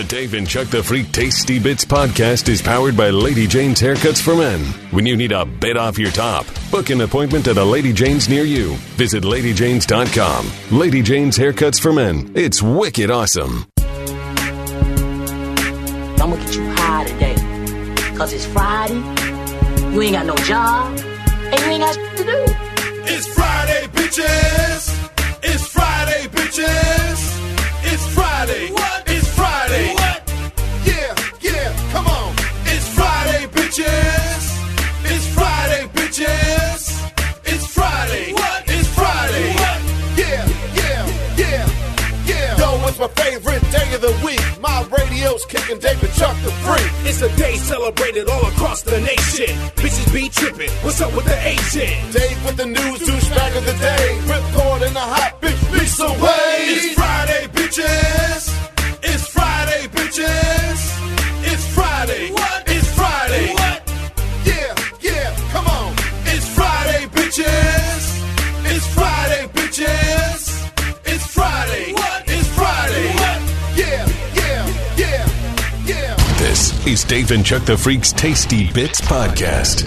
The Dave and Chuck the Freak Tasty Bits podcast is powered by Lady Jane's Haircuts for Men. When you need a bit off your top, book an appointment at a Lady Jane's near you. Visit LadyJanes.com. Lady Jane's Haircuts for Men. It's wicked awesome. I'm gonna get you high today. Cause it's Friday, you ain't got no job, and you ain't got shit to do. It's Friday, bitches! It's Friday, bitches! It's Friday! What? It's Friday! What? Yeah, come on! It's Friday, bitches! It's Friday, bitches! It's Friday! What? It's Friday! What? Yeah! Yo, it's my favorite day of the week. My radio's kicking Dave and Chuck the Freak. It's a day celebrated all across the nation. Bitches be tripping. What's up with the agent? Dave with the news, douchebag of the day. Ripcord in the hot bitch beats away. It's Friday, bitches. It's Friday, bitches. It's Friday. What? It's Friday. What? Yeah, come on. It's Friday, bitches. It's Friday, bitches. It's Friday. What? It's Friday. What? Yeah. This is Dave and Chuck the Freak's Tasty Bits podcast.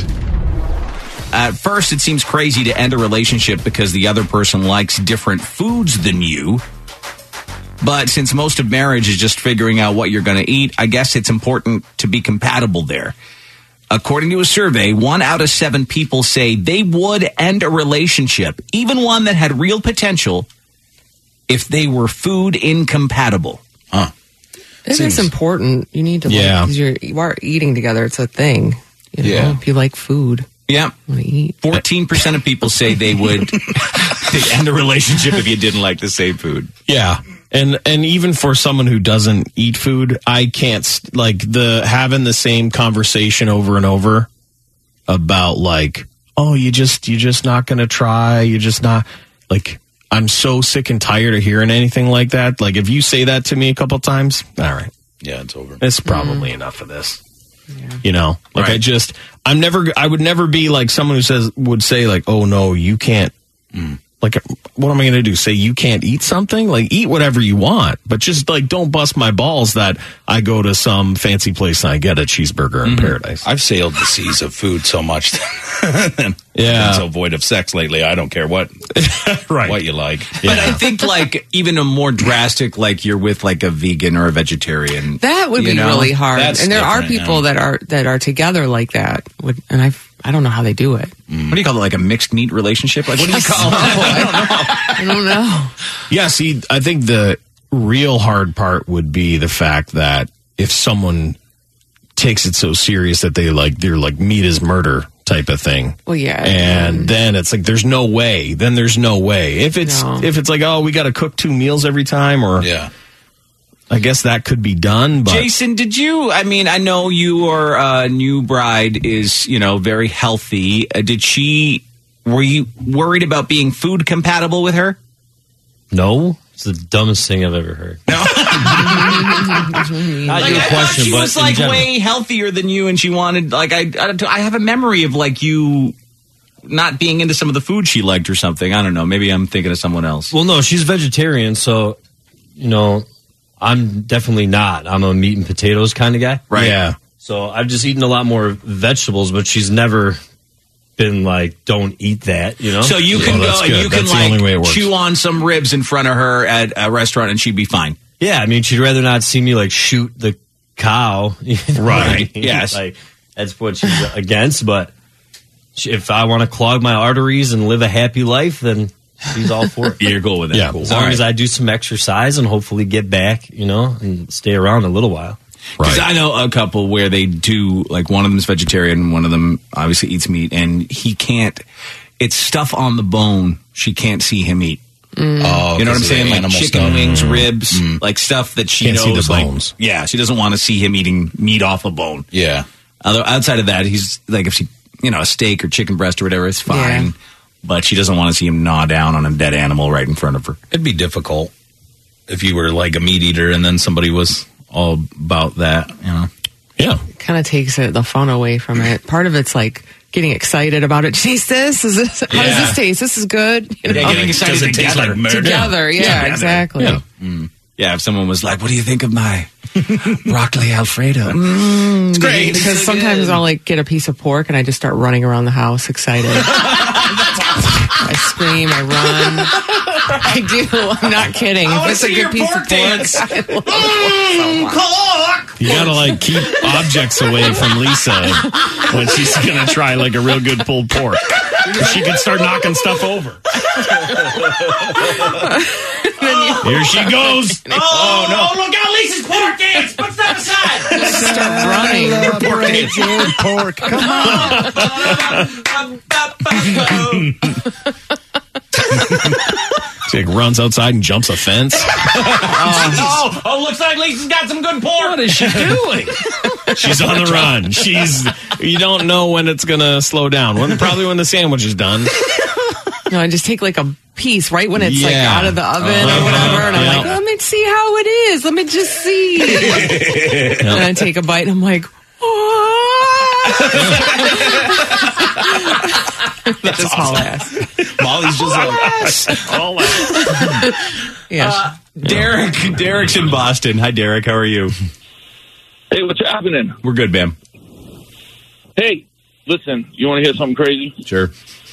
At first, it seems crazy to end a relationship because the other person likes different foods than you. But since most of marriage is just figuring out what you're going to eat, I guess it's important to be compatible there. According to a survey, 1 out of 7 people say they would end a relationship, even one that had real potential, if they were food incompatible. It is important. You need to because you are eating together. It's a thing. You know, if you like food. Yeah. 14% of people say they would end a relationship if you didn't like the same food. Yeah. And even for someone who doesn't eat food, I can't having the same conversation over and over about you're just not going to try. You're just not I'm so sick and tired of hearing anything like that. Like, if you say that to me a couple times, all right. Yeah, it's over. It's probably enough of this. Yeah. You know? I would never be like someone who would say, oh, no, you can't. What am I going to do? Say you can't eat something? Eat whatever you want. But just, don't bust my balls that I go to some fancy place and I get a cheeseburger in paradise. I've sailed the seas of food so much that I've been so void of sex lately. I don't care what you like. But I think, even a more drastic, you're with, a vegan or a vegetarian. That would be really hard. That's and there are people that are together like that. And I don't know how they do it. What do you call it? A mixed meat relationship? What do you call it? I don't know. Yeah, see, I think the real hard part would be the fact that if someone takes it so serious that they're meat is murder type of thing. Well, yeah. And then it's there's no way. Then there's no way. If it's we got to cook 2 meals every time I guess that could be done. But Jason, I know your new bride is, very healthy. Were you worried about being food compatible with her? No. It's the dumbest thing I've ever heard. No. Not your question, she was way healthier than you, and she wanted, I have a memory of you not being into some of the food she liked or something. I don't know. Maybe I'm thinking of someone else. Well, no, she's vegetarian, so, I'm definitely not. I'm a meat and potatoes kind of guy. Right. Yeah. So I've just eaten a lot more vegetables, but she's never been don't eat that, So you can go and you that's can chew on some ribs in front of her at a restaurant and she'd be fine. Yeah, I mean, she'd rather not see me shoot the cow. Right. Yes. That's what she's against, but if I want to clog my arteries and live a happy life, then she's all for it. You're cool with that. Yeah. Cool. As long as I do some exercise and hopefully get back, and stay around a little while. Because I know a couple where they do, one of them is vegetarian, one of them obviously eats meat, and he can't, it's stuff on the bone she can't see him eat. Oh, you know what I'm saying? Chicken stuff. wings, ribs, stuff that she Can't knows. see the bones. She doesn't want to see him eating meat off a bone. Yeah. Outside of that, he's if she, a steak or chicken breast or whatever, it's fine. Yeah. But she doesn't want to see him gnaw down on a dead animal right in front of her. It'd be difficult if you were a meat eater and then somebody was all about that, Yeah. It kind of takes the fun away from it. Part of it's getting excited about it. Taste this? How does this taste? This is good. Getting excited Does it taste like murder? Together, yeah, exactly. Yeah. Yeah, if someone was like, what do you think of my Broccoli Alfredo. It's great. Because sometimes I'll like get a piece of pork and I just start running around the house excited. I scream, I run. I do. I'm not kidding. If it's a good piece of pork, you gotta like keep objects away from Lisa when she's gonna try like a real good pulled pork. She can start knocking stuff over. Here she goes. Oh no! Look out, Lisa's pork dance! Put that aside. start running. Pork. Come on. She like runs outside and jumps a fence. Looks like Lisa's got some good pork. What is she doing? She's on the run. You don't know when it's gonna slow down. Probably when the sandwich is done. No, I just take like a piece right when it's like out of the oven or whatever, and I'm like, let me see how it is. Let me just see. And I take a bite, and I'm like, That's just awesome. All-ass. Molly's just all ass. Yeah. Derek's in Boston. Hi, Derek. How are you? Hey, what's happening? We're good, man. Hey, listen, you want to hear something crazy? Sure.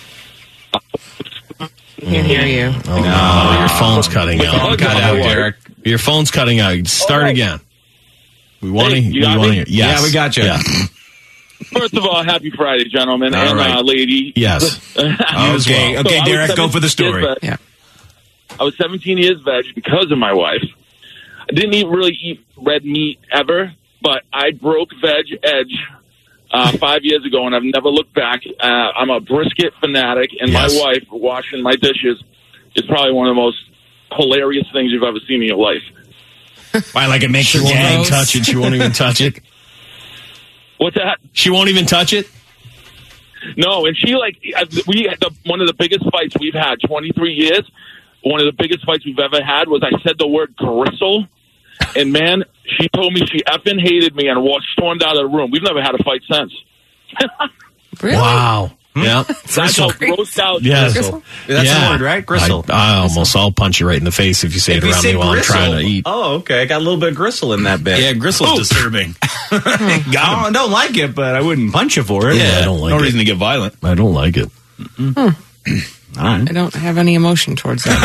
Can't hear you. Oh, no. Your phone's cutting out. Cut out, Derek. Your phone's cutting out. Start again. We want to hear. Yes. Yeah, we got you. Yeah. First of all, happy Friday, gentlemen and lady. Yes. Okay, Derek, go for the story. Yeah. I was 17 years veg because of my wife. I didn't really eat red meat ever, but I broke veg edge 5 years ago, and I've never looked back. I'm a brisket fanatic, and my wife washing my dishes is probably one of the most hilarious things you've ever seen in your life. Why, like it makes her won't even touch it? She won't even touch it? What's that? She won't even touch it? No, and she we had one of the biggest fights we've had, 23 years. One of the biggest fights we've ever had was I said the word gristle, and man, she told me she effing hated me and stormed out of the room. We've never had a fight since. Really? Wow. Yeah. That's how grossed out. Yes. Gristle? That's the word, right? Gristle. I'll punch you right in the face if you say it around me while I'm trying to eat. Oh, okay. I got a little bit of gristle in that bit. Yeah, gristle's disturbing. I don't like it, but I wouldn't punch you for it. Yeah, I don't like it. No reason to get violent. I don't like it. All right. I don't have any emotion towards that.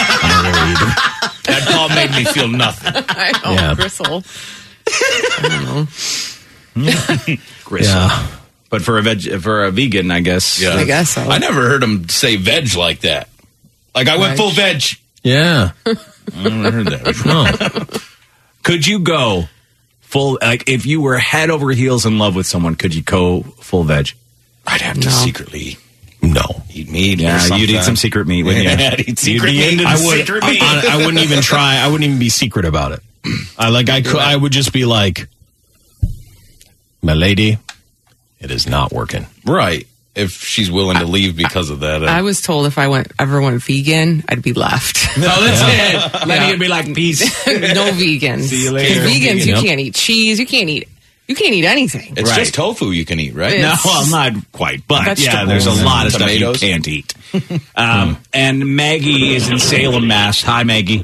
That call made me feel nothing. I don't gristle. I don't know. Gristle. Yeah. But for a vegan, I guess. Yeah. I guess so. I never heard him say veg like that. Like I went full veg. Yeah. I never heard that. No. Could you go full, like if you were head over heels in love with someone, could you go full veg? I'd have to secretly eat meat. Yeah, you'd eat some secret meat, wouldn't you? I'd eat secret meat. I wouldn't even try. I wouldn't even be secret about it. I would just be like, my lady, it is not working. Right. If she's willing to leave because of that. I was told if I ever went vegan, I'd be left. No, that's it. Then you'd be like, peace. No vegans. See you later. Vegans, you can't eat cheese. You can't eat anything. It's just tofu you can eat, right? It's not quite. But there's a lot of stuff you can't eat. And Maggie is in Salem, Mass. Hi, Maggie.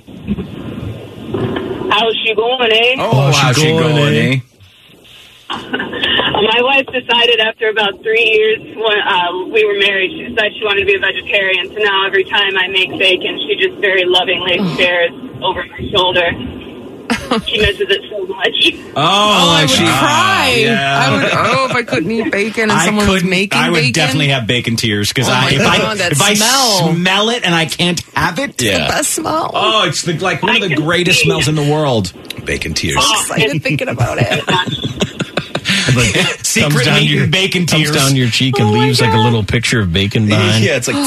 How's she going, eh? Oh, how's she going, eh? My wife decided after about 3 years when we were married, she decided she wanted to be a vegetarian. So now every time I make bacon, she just very lovingly stares over my shoulder. She misses it so much. I would cry. Yeah. I would. If I couldn't eat bacon and someone was making bacon, I would definitely have bacon tears because if I smell it and I can't have it, the best smell. Oh, it's one of the greatest smells in the world. Bacon tears. I'm excited thinking about it. Secret meat and bacon tears comes down your cheek and leaves like a little picture of bacon behind. Yeah, it's like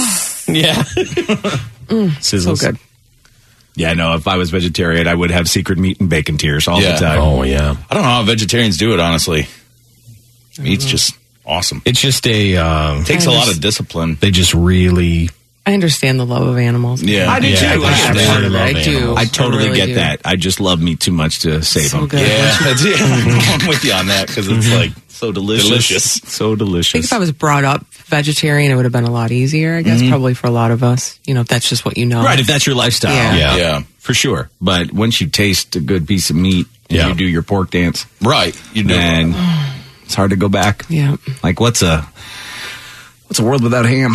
Sizzles. So good. Yeah, no, if I was vegetarian, I would have secret meat and bacon tears all the time. Oh, yeah. I don't know how vegetarians do it, honestly. Meat's just awesome. It's just takes a lot of discipline. They just really... I understand the love of animals. Yeah, I do too. I totally really get that. I just love meat too much to save them. Good. Yeah, I'm with you on that because it's like so delicious. So delicious. I think if I was brought up vegetarian, it would have been a lot easier, I guess, probably for a lot of us. If that's just what you know. Right, if that's your lifestyle. Yeah. Yeah, for sure. But once you taste a good piece of meat, Yeah. You do your pork dance. Right. You do. And it's hard to go back. Yeah. Like, what's a world without ham?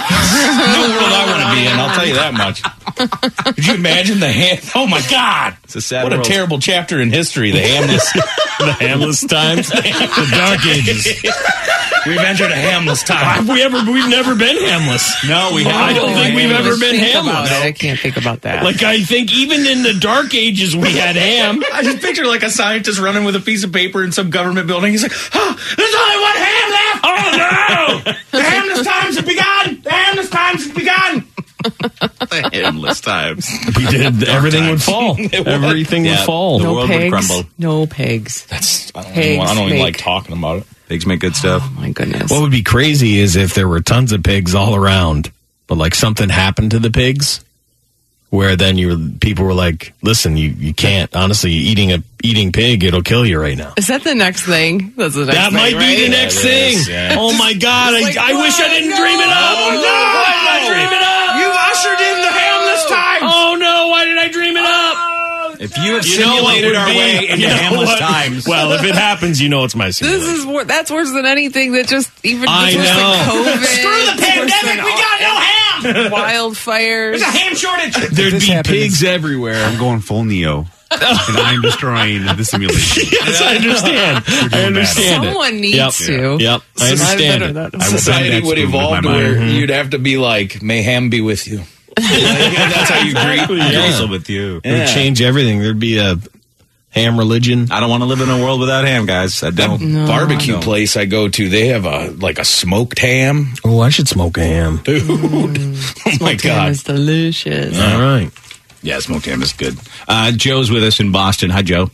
No world I want to be in, I'll tell you that much. Could you imagine the ham? Oh, my God. It's a sad What world. a terrible chapter in history, the hamless. The hamless times, the dark ages. We've entered a hamless time. We've never been hamless. No, we I haven't. don't think we've ever been Think about hamless. it. I can't think about that. Like, I think even in the dark ages, we had ham. I just picture like a scientist running with a piece of paper in some government building. He's like, oh, there's only one ham left. Oh, no. The hamless times have begun. The hamless times have begun. The hamless times. We did. Everything would fall. Everything would fall. The no world pigs. would crumble. No pigs. I don't Pigs even make- like talking about it. Pigs make good stuff. Oh my goodness. What would be crazy is if there were tons of pigs all around, but like something happened to the pigs, where then people were like, "Listen, you can't. Honestly, eating pig, it'll kill you right now." Is that the next thing? That's the next That thing, might be right? the next thing. yeah. Oh my God! It's like, I wish I didn't dream it up. Oh, no! Why did I dream it up? You ushered in the hamless times. Oh no! Why did I dream it up? If you have You know what simulated would our be- way into you know hamless what? times. Well, if it happens, you know it's my simulation. That's worse than anything that just even I it's worse know. than COVID. Screw the It's worse pandemic. than We got no ham. wildfires. There's a ham shortage. There'd this be happens- pigs everywhere. I'm going full Neo. And I'm destroying the simulation. Yes, I understand. I understand it. Someone needs to. Yep, I understand it. I will bend Society that would spoon with evolve my to mind. where you'd have to be like, may ham be with you. That's how you greet. Yeah. with you. It would change everything. There'd be a ham religion. I don't want to live in a world without ham, guys. I don't. Barbecue place I go to, they have a smoked ham. Oh, I should smoke a ham. Dude. Oh my Ham God. is delicious. All right. Yeah, smoked ham is good. Joe's with us in Boston. Hi, Joe.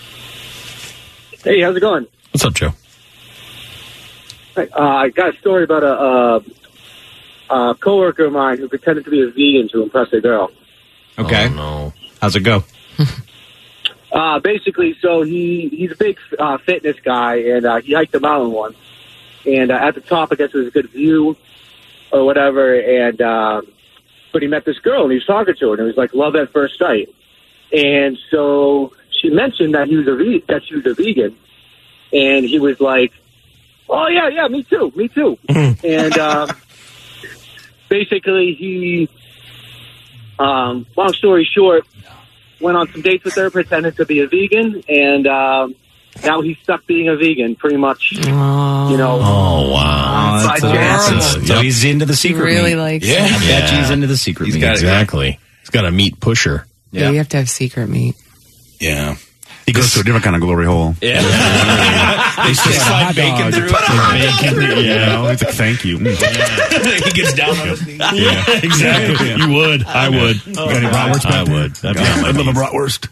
Hey, how's it going? What's up, Joe? I got a story about a coworker of mine who pretended to be a vegan to impress a girl. Okay. Oh, no. How's it go? Basically, so he's a big fitness guy, and he hiked the mountain once. And at the top, I guess it was a good view or whatever. And but he met this girl, and he was talking to her, and it was like love at first sight. And so she mentioned that she was a vegan, and he was like, "Oh yeah, me too." And basically, he, long story short, went on some dates with her, pretended to be a vegan, and now he's stuck being a vegan, pretty much. You know. Oh, wow. That's horrible. So he's into the secret Really meat. likes Yeah, it. I bet he's into the secret meat. Exactly. He's got a meat pusher. Yeah, you have to have secret meat. Yeah. He goes to a different kind of glory hole. Yeah. They just slide bacon through it. Yeah, it's like, thank you. He gets down on his knees. Yeah, exactly. You would. I would. You got any bratwurst I back there? would. That'd be on my I love a knees. bratwurst.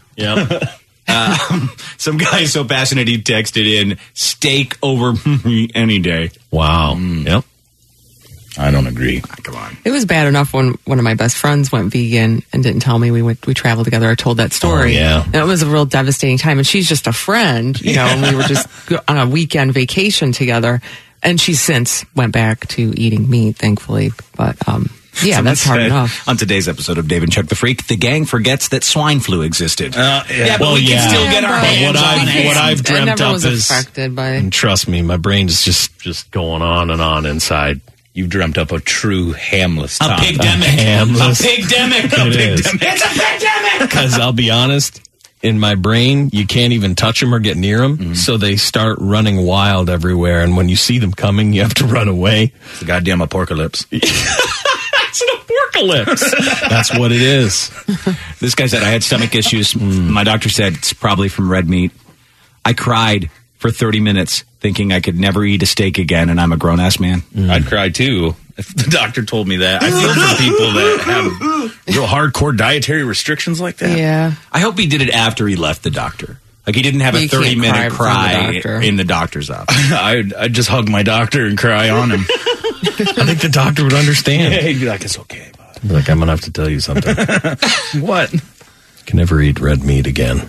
Yep. Some guy so passionate he texted in steak over any day. Wow. Yep. I don't agree. Come on. It was bad enough when one of my best friends went vegan and didn't tell me we traveled together. I told that story. Oh, yeah. And it was a real devastating time. And she's just a friend, you know, and we were just on a weekend vacation together. And she since went back to eating meat, thankfully. But, yeah, Someone that's hard said enough. On today's episode of Dave and Chuck the Freak, the gang forgets that swine flu existed. Yeah, but we can still get our hands on it. What I've I dreamt never up was is, affected by. and trust me, my brain is just going on and on inside. You've dreamt up a true hamless A time. pigdemic. Hamless. A pigdemic. It is. It's a pigdemic. Because I'll be honest, in my brain, you can't even touch them or get near them. So they start running wild everywhere. And when you see them coming, you have to run away. It's the goddamn apocalypse. It's an apocalypse. That's what it is. This guy said, I had stomach issues. My doctor said it's probably from red meat. I cried for 30 minutes thinking I could never eat a steak again, and I'm a grown-ass man. I'd cry too if the doctor told me that. I feel for people that have real hardcore dietary restrictions like that. Yeah. I hope he did it after he left the doctor. Like, he didn't have a You can't 30-minute cry cry from the doctor. in the doctor's office. I'd just hug my doctor and cry on him. I think the doctor would understand. He'd be like, it's okay, bud. He'd be like, I'm going to have to tell you something. What? Can never eat red meat again.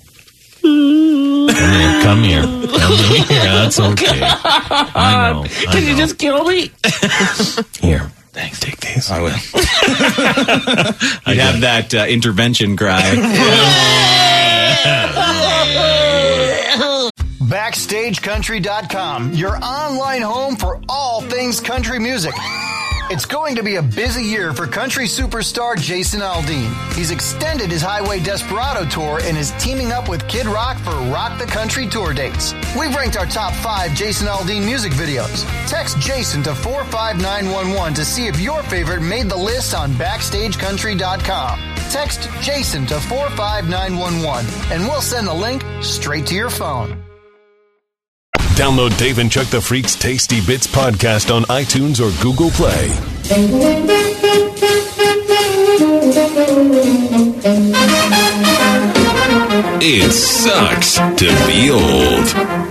Come here. That's okay. I know. Can you just kill me? Here. Thanks. Take these. I will. I'd have that intervention cry. BackstageCountry.com, your online home for all things country music. It's going to be a busy year for country superstar Jason Aldean. He's extended his Highway Desperado tour and is teaming up with Kid Rock for Rock the Country tour dates. We've ranked our top 5 Jason Aldean music videos. Text Jason to 45911 to see if your favorite made the list on BackstageCountry.com. Text Jason to 45911 and we'll send the link straight to your phone. Download Dave and Chuck the Freak's Tasty Bits podcast on iTunes or Google Play. It sucks to be old.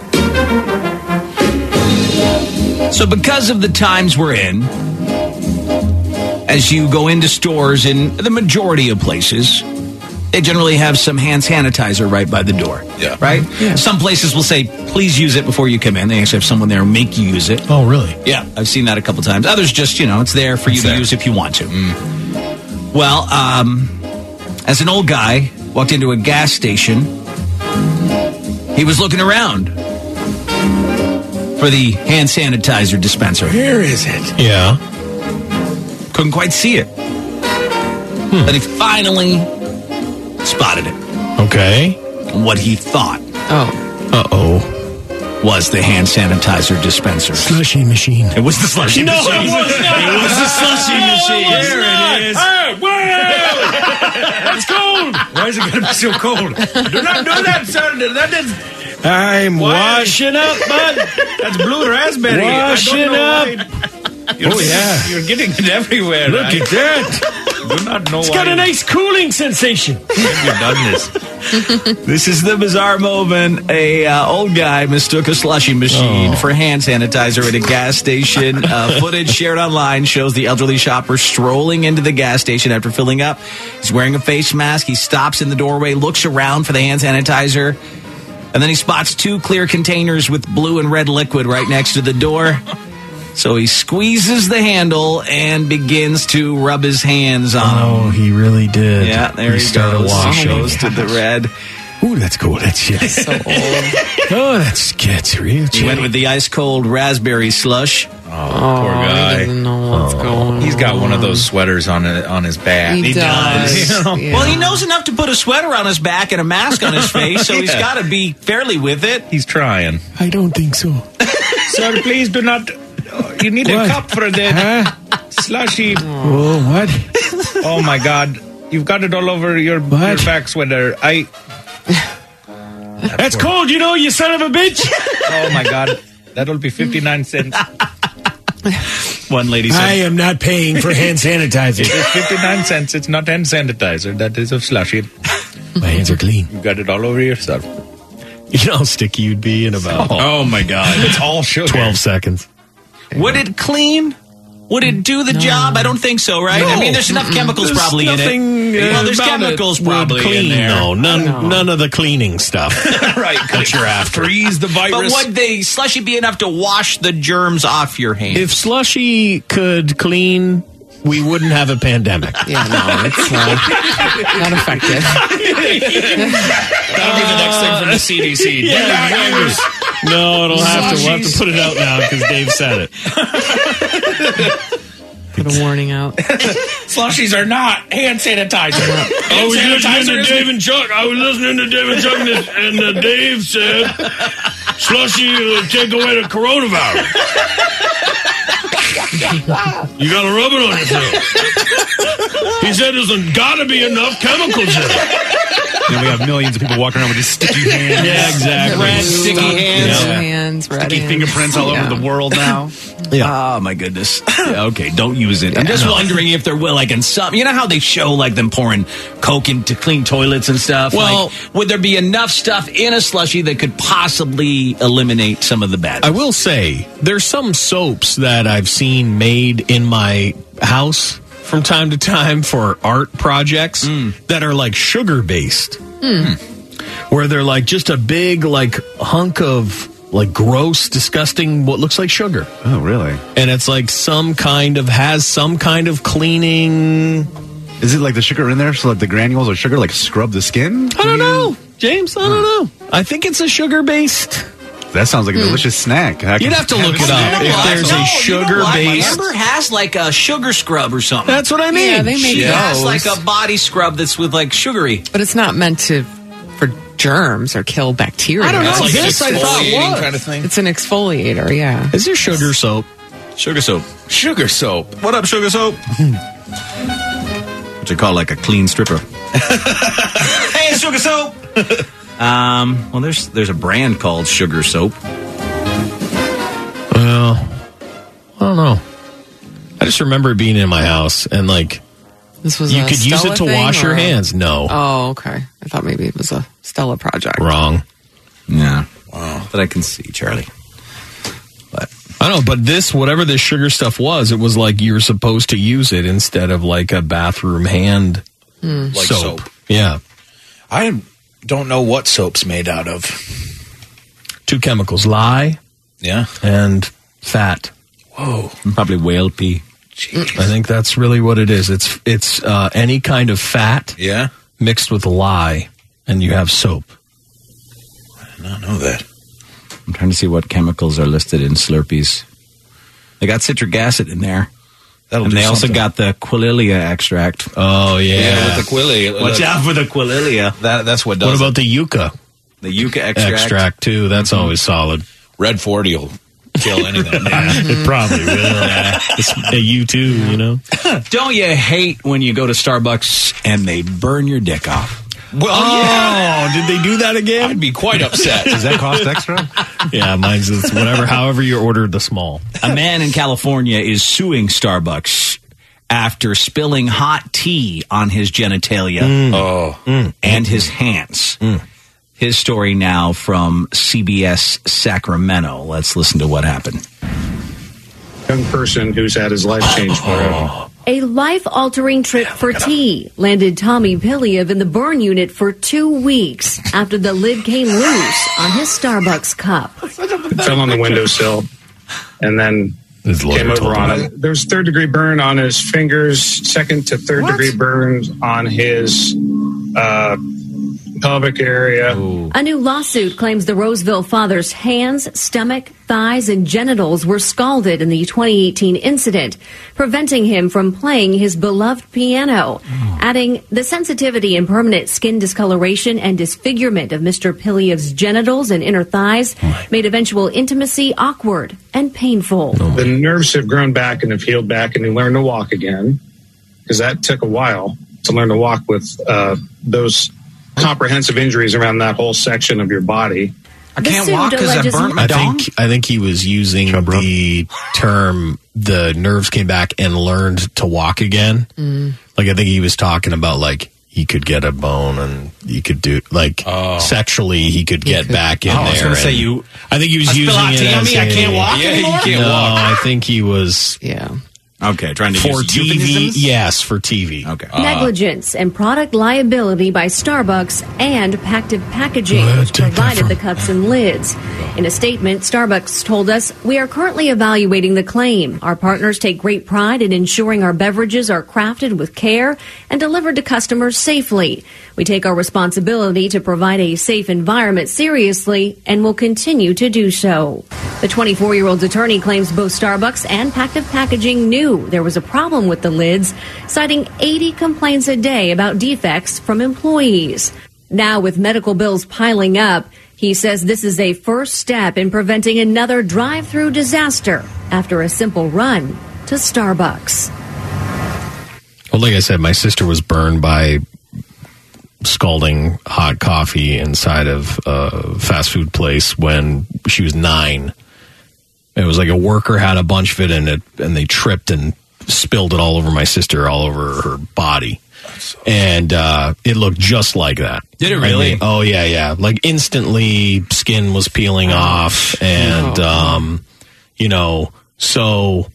So because of the times we're in, as you go into stores in the majority of places, they generally have some hand sanitizer right by the door. Yeah. Right? Yeah. Some places will say, please use it before you come in. They actually have someone there make you use it. Oh, really? Yeah, I've seen that a couple times. Others just, it's there for you to use if you want to. Well, as an old guy walked into a gas station, he was looking around for the hand sanitizer dispenser. Where is it? Yeah. Couldn't quite see it. Then he finally spotted it. Okay. What he thought was the hand sanitizer dispenser. Slushy machine. It was the slushy machine. No, it was not. It was the slushy machine. There it is. Hey, whoa! It's cold. Why is it going to be so cold? Do not do that, sir. That is... I'm washing up, bud. That's blue raspberry. Washing up. You're getting it everywhere. Look at that. Do not know It's why. got a nice cooling sensation. Have you done this? This is the bizarre moment. A old guy mistook a slushy machine for hand sanitizer at a gas station. Footage shared online shows the elderly shopper strolling into the gas station after filling up. He's wearing a face mask. He stops in the doorway, looks around for the hand sanitizer, and then he spots 2 clear containers with blue and red liquid right next to the door. So he squeezes the handle and begins to rub his hands on them. Oh, he really did. Yeah, there he started goes. washing. He goes to the red. Ooh, that's cool. That's So old. Oh, that's real. He went with the ice cold raspberry slush. Poor guy. He doesn't know what's going on. He's got one of those sweaters on his back. He does. You know? Well, he knows enough to put a sweater on his back and a mask on his face, so he's got to be fairly with it. He's trying. I don't think so. Sir, please do not. You need a cup for that slushy. Oh, what? Oh my God! You've got it all over your back sweater. That's cold, you son of a bitch. Oh my God! That'll be 59 cents. One lady said, I am not paying for hand sanitizer. It is 59 cents. It's not hand sanitizer. That is a slushy. My hands are clean. You got it all over yourself. You know how sticky you'd be in about Oh my God! It's all sugar. 12 seconds. would it clean? Would it do the job? I don't think so, right? No. I mean, there's enough chemicals There's probably in nothing, it. Well, there's about chemicals it would probably clean, in there. though. None of the cleaning stuff. Right. That you're after. Freeze the virus. But would the slushy be enough to wash the germs off your hands? If slushy could clean, we wouldn't have a pandemic. Yeah, no, it's not effective. That'll be the next thing from the CDC. Yeah, exactly. No, we'll have to put it out now because Dave said it. Put a warning out. Slushies are not hand sanitizer. I was listening to Dave and Chuck. And Dave said slushy will take away the coronavirus. You got to rub it on yourself. He said there's got to be enough chemicals in it. Then we have millions of people walking around with just sticky hands. Yeah, exactly. Red, sticky hands. Blue hands, red Sticky hands. fingerprints all over the world now. Yeah. Oh my goodness. Yeah, okay, don't use it. I'm just wondering if there will, like in some, you know how they show like them pouring Coke into clean toilets and stuff. Well, like, would there be enough stuff in a slushie that could possibly eliminate some of the bad? I will say there's some soaps that I've seen made in my house from time to time for art projects that are like sugar based, where they're like just a big like hunk of like gross, disgusting, what looks like sugar. Oh, really? And it's like has some kind of cleaning. Is it like the sugar in there so that the granules of sugar like scrub the skin? I don't know, James. I don't know. I think it's a sugar based That sounds like a delicious snack. You'd have to look it up. If there's a sugar-based... Amber has like a sugar scrub or something. That's what I mean. Yeah, they make She has those. like a body scrub that's with like sugary. But it's not meant for germs or kill bacteria. I don't know. It's like This an I thought exfoliating was. kind of thing. It's an exfoliator, yeah. Is there sugar soap? Sugar soap. Sugar soap. What up, sugar soap? What you call like a clean stripper. Hey, it's sugar soap. Well, there's a brand called Sugar Soap. Well, I don't know. I just remember it being in my house and like This was you a could use Stella it to thing, wash your or- hands. No. Oh, okay. I thought maybe it was a Stella project. Wrong. Yeah. Wow. But I can see, Charlie. I know, but whatever this sugar stuff was, it was like you were supposed to use it instead of like a bathroom hand Like soap. Yeah. I don't know what soap's made out of. 2 chemicals, lye and fat. Whoa. Probably whale pee. Jeez. I think that's really what it is. It's any kind of fat mixed with lye, and you have soap. I did not know that. I'm trying to see what chemicals are listed in Slurpees. They got citric acid in there. That'll and do they also something. got the Quillia extract. Oh, yeah. with the Quillia. Watch out for the Quillia. That's what does What it. about the yucca? The yucca extract. Too. That's always solid. Red 40 will kill anything. It probably will. It's a U2, you know? Don't you hate when you go to Starbucks and they burn your dick off? Well, did they do that again? I'd be quite upset. Does that cost extra? Yeah, mine's it's whatever, however you ordered the small. A man in California is suing Starbucks after spilling hot tea on his genitalia and his hands. His story now from CBS Sacramento. Let's listen to what happened. Young person who's had his life changed forever. A life-altering trip for tea landed Tommy Piliev in the burn unit for 2 weeks after the lid came loose on his Starbucks cup. It fell on the windowsill and then came over on him. There was third-degree burn on his fingers, second to third-degree burns on his pelvic area. A new lawsuit claims the Roseville father's hands, stomach, thighs, and genitals were scalded in the 2018 incident, preventing him from playing his beloved piano, adding the sensitivity and permanent skin discoloration and disfigurement of Mr. Piliev's genitals and inner thighs made eventual intimacy awkward and painful. The nerves have grown back and have healed back, and he learned to walk again, because that took a while to learn to walk with those comprehensive injuries around that whole section of your body. I can't walk because I burnt my dong. I think he was using the term the nerves came back and learned to walk again. Like I think he was talking about like he could get a bone and you could do like sexually he could get back in there. I was going to say I think he was using it as I can't walk anymore? You can't walk. I think he was Okay, trying to for use TV. euphemisms? Yes, for TV. Okay. Negligence and product liability by Starbucks and Pactive Packaging, which provided the cups and lids. In a statement, Starbucks told us, "We are currently evaluating the claim. Our partners take great pride in ensuring our beverages are crafted with care and delivered to customers safely. We take our responsibility to provide a safe environment seriously and will continue to do so." The 24-year-old's attorney claims both Starbucks and Pactive Packaging knew there was a problem with the lids, citing 80 complaints a day about defects from employees. Now, with medical bills piling up, he says this is a first step in preventing another drive-through disaster after a simple run to Starbucks. Well, like I said, my sister was burned by scalding hot coffee inside of a fast food place when she was 9. It was like a worker had a bunch of it in it, and they tripped and spilled it all over my sister, all over her body. And it looked just like that. Did it really? I mean, oh, yeah. Like instantly skin was peeling off. And, you know, so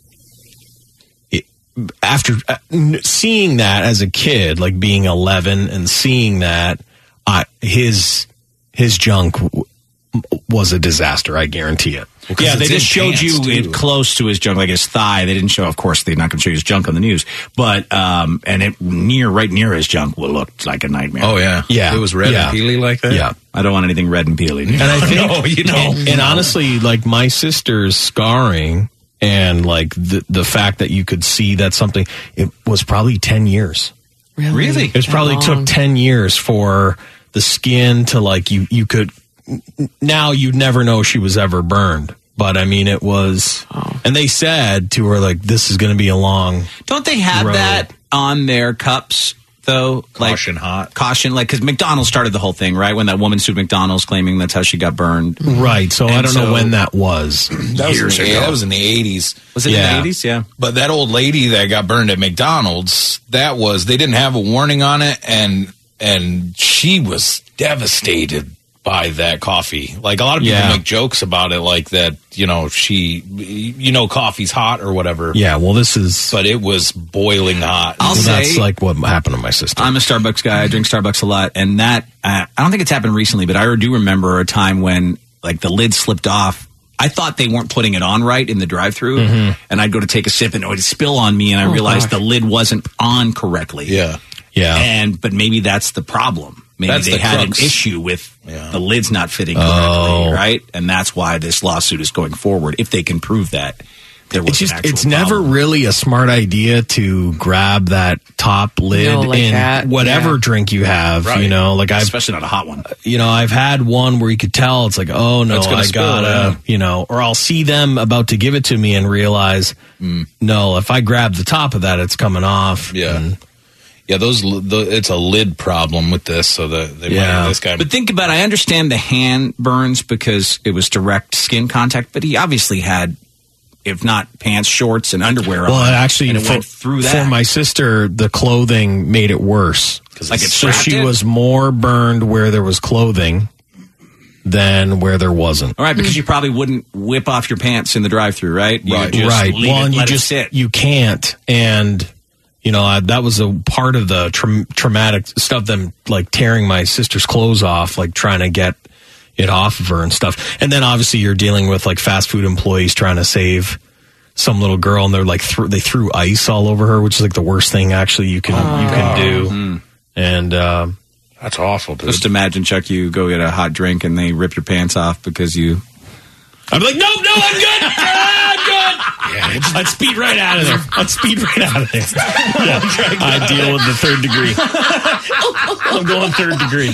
after seeing that as a kid, like being 11 and seeing that, his junk was a disaster. I guarantee it. Yeah, they just showed you it close to his junk, like his thigh. They didn't show, of course, they're not going to show you his junk on the news, but and it right near his junk looked like a nightmare. Oh yeah, yeah, it was red and peely like that. Yeah, I don't want anything red and peely. And I think, no, you don't. And honestly, like my sister's scarring, and like the fact that you could see that something, it was probably 10 years. Really? It probably took 10 years for the skin to like you could. Now you'd never know she was ever burned, but I mean it was, and they said to her like, "This is going to be a long." Don't they have that on their cups though? Caution like, hot. Caution, like because McDonald's started the whole thing, right? When that woman sued McDonald's claiming that's how she got burned, right? So I don't know when that was. Years ago. That was in the 80s. Was it in the 80s? Yeah. But that old lady that got burned at McDonald's, they didn't have a warning on it, and she was devastated by that coffee. Like a lot of people make jokes about it, like that, coffee's hot or whatever. Yeah, well, but it was boiling hot. I'll say that's like what happened to my sister. I'm a Starbucks guy. I drink Starbucks a lot, and that I don't think it's happened recently, but I do remember a time when like the lid slipped off. I thought they weren't putting it on right in the drive-thru, and I'd go to take a sip and it would spill on me, and I realized the lid wasn't on correctly. Yeah. But maybe that's the problem. Maybe they had an issue with the lids not fitting correctly, right? And that's why this lawsuit is going forward. If they can prove that there was an actual It's never really a smart idea to grab that top lid in whatever drink you have, like especially not a hot one. I've had one where you could tell it's like, oh no, I gotta, or I'll see them about to give it to me and realize, no, if I grab the top of that, it's coming off. Yeah. Yeah, it's a lid problem with this, so they might have this guy. But think about it. I understand the hand burns because it was direct skin contact, but he obviously had, if not pants, shorts, and underwear on. Well, actually, and it went through that. For my sister, the clothing made it worse. So she was more burned where there was clothing than where there wasn't. All right, because you probably wouldn't whip off your pants in the drive-thru, right? Right. You can't, and... that was a part of the traumatic stuff, them like tearing my sister's clothes off, like trying to get it off of her and stuff. And then obviously you're dealing with like fast food employees trying to save some little girl, and they're like they threw ice all over her, which is like the worst thing actually you can do. And that's awful, dude. Just imagine, Chuck, you go get a hot drink and they rip your pants off because you... I'm like, no, I'm good. I'm good. Yeah, I'd speed right out of there. Yeah, I deal with the third degree. I'm going third degree.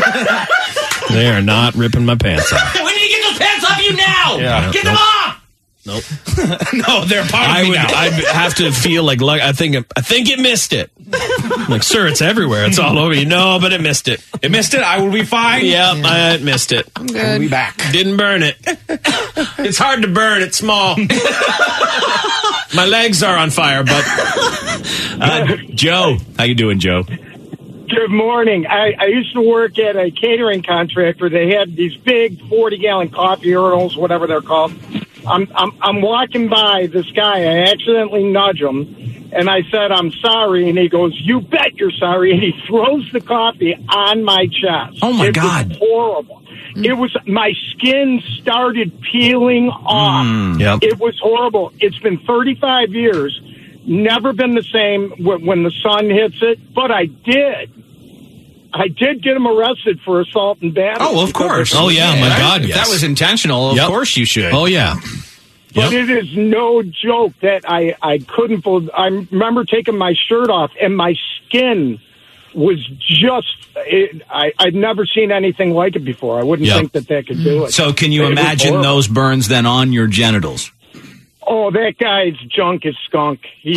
They are not ripping my pants off. We need to get those pants off you now. Yeah. Get them off. Nope. No, they're part of me now. I'd have to feel like I think it missed it. I'm like, sir, it's everywhere. It's all over you. No, but it missed it. It missed it? I will be fine? Yep, I missed it. I'm good. I'll be back. Didn't burn it. It's hard to burn. It's small. My legs are on fire, but... Joe. How you doing, Joe? Good morning. I used to work at a catering contractor. They had these big 40-gallon coffee urinals, whatever they're called. I'm walking by this guy. I accidentally nudge him, and I said, "I'm sorry." And he goes, "You bet you're sorry." And he throws the coffee on my chest. Oh, my God. It was horrible. It was, my skin started peeling off. Yep. It was horrible. It's been 35 years. Never been the same when the sun hits it, but I did get him arrested for assault and battery. Oh, of course. Oh, yeah, my God, If yes. that was intentional, of course you should. Oh, yeah. But it is no joke that I couldn't believe. I remember taking my shirt off, and my skin was just... I'd never seen anything like it before. I wouldn't think that could do it. So can you imagine those burns then on your genitals? Oh, that guy's junk is skunk. Your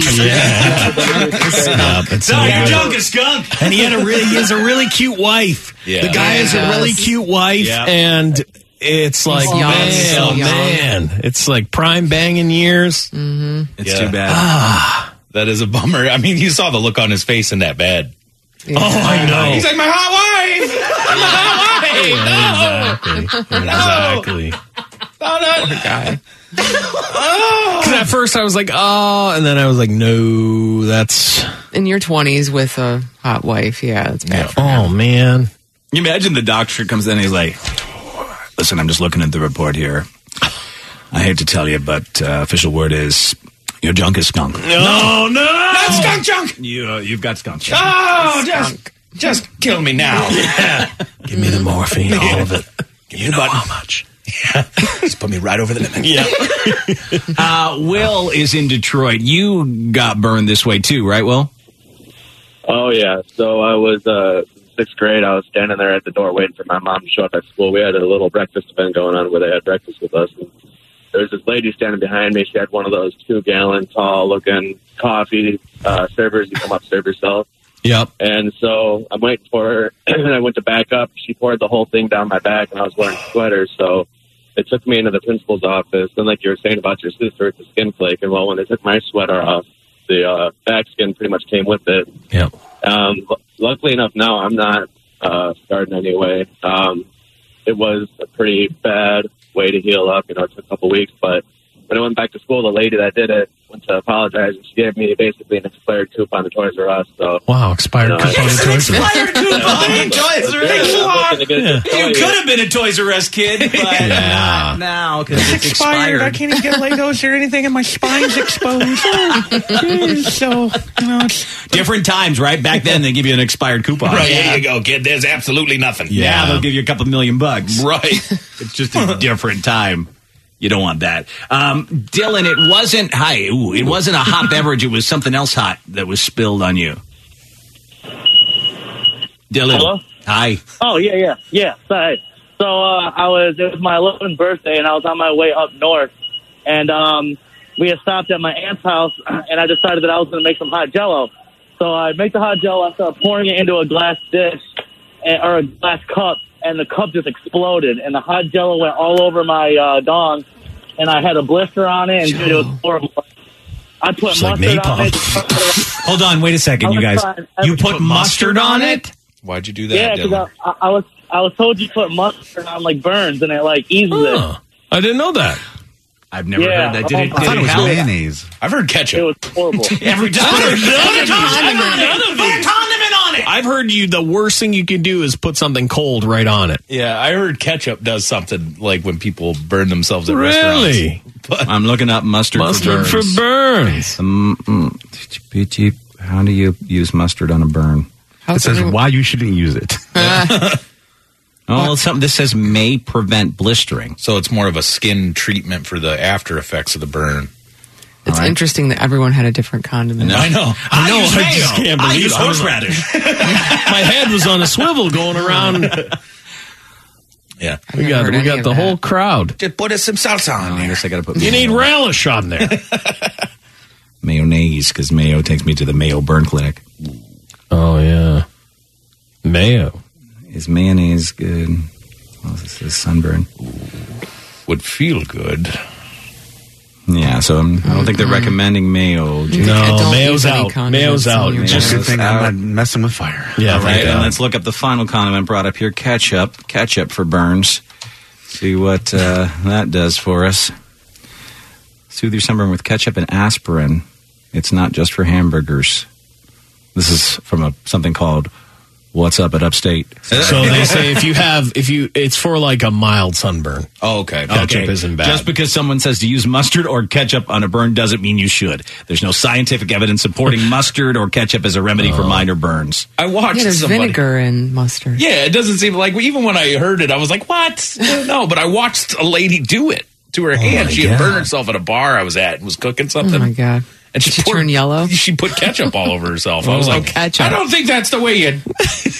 junk is skunk. And he has a really cute wife. Yeah. The guy has a really cute wife, and it's like, man, it's like prime banging years. Mm-hmm. It's too bad. That is a bummer. I mean, you saw the look on his face in that bed. Yeah. Oh, I know. He's like, my hot wife. Exactly. Poor guy. Because at first I was like, oh, and then I was like, no, that's... In your 20s with a hot wife, yeah, it's bad for him. Oh, man. You imagine the doctor comes in and he's like, Listen, I'm just looking at the report here. I hate to tell you, but official word is your junk is skunk. No, not skunk junk. You've got skunk junk. Oh, just kill me now. Give me the morphine, all of it. You know how much. Yeah. Just put me right over the limit. Yeah. Will is in Detroit. You got burned this way too, right, Will? Oh, yeah. So I was 6th grade. I was standing there at the door waiting for my mom to show up at school. We had a little breakfast event going on where they had breakfast with us. And there was this lady standing behind me. She had one of those 2-gallon, tall-looking coffee servers. You come up, serve yourself. Yep. And so I'm waiting for her, and I went to back up. She poured the whole thing down my back, and I was wearing a sweater. So they took me into the principal's office. And like you were saying about your sister, it's a skin flake. And, well, when they took my sweater off, the back skin pretty much came with it. Yep. Luckily enough, now I'm not starting anyway. It was a pretty bad way to heal up. You know, it took a couple weeks, but when I went back to school, the lady that did it went to apologize, and she gave me basically an expired coupon to Toys R Us. So wow, expired coupon to Toys R Us. Expired coupon to Toys R Us. You could have been a Toys R Us kid, but not now because it's expired. I can't even get Legos or anything, and my spine's exposed. So, you know, it's different times, right? Back then, they give you an expired coupon. Right, here you go, kid. There's absolutely nothing. Yeah, they'll give you a couple $1 million. Right. It's just a different time. You don't want that. Dylan, it wasn't a hot beverage. It was something else hot that was spilled on you. Dylan. Hello? Hi. Oh, yeah. Sorry. So it was my 11th birthday, and I was on my way up north. And we had stopped at my aunt's house, and I decided that I was going to make some hot Jell-O. So I make the hot Jell-O, I start pouring it into a glass dish, or a glass cup, and the cup just exploded, and the hot Jell-O went all over my dong, and I had a blister on it, and dude, it was horrible. I put it's mustard like on it. Hold on, wait a second, you guys. You put mustard on it? Why'd you do that, Yeah, because I was told you put mustard on like burns, and it like eases it. I didn't know that. I've never heard that. Did I thought it was help? mayonnaise. I've heard ketchup. It was horrible. Every time. Put a condiment on it. I've heard the worst thing you can do is put something cold right on it. Yeah, I heard ketchup does something like when people burn themselves at Really? restaurants. I'm looking up mustard For burns. How do you use mustard on a burn? It says why you shouldn't use it. This says may prevent blistering. So it's more of a skin treatment for the after effects of the burn. It's interesting that everyone had a different condiment. I know. I just can't believe I use it. horseradish. My head was on a swivel going around. Yeah. We got the whole crowd. Just put some salsa on there. I guess I got to put You need relish on there. mayonnaise because mayo takes me to the Mayo Burn Clinic. Oh, yeah. Mayo. Is mayonnaise good? Well, this is sunburn. Would feel good. Yeah, so I don't think they're recommending mayo. No, mayo's out. Mayo's out. Just a good thing I'm not messing with fire. Yeah, all right. And let's look up the final condiment brought up here: ketchup. Ketchup for burns. See what that does for us. Soothe your sunburn with ketchup and aspirin. It's not just for hamburgers. This is from something called What's Up at Upstate. So they say it's for like a mild sunburn. Oh, okay. Ketchup isn't bad. Just because someone says to use mustard or ketchup on a burn doesn't mean you should. There's no scientific evidence supporting mustard or ketchup as a remedy for minor burns. I watched there's vinegar and mustard. Yeah, it doesn't seem like, even when I heard it, I was like, what? No, but I watched a lady do it to her hand. She had burned herself at a bar I was at and was cooking something. Oh, my God. And she turned yellow? She put ketchup all over herself. I was like, ketchup. I don't think that's the way you do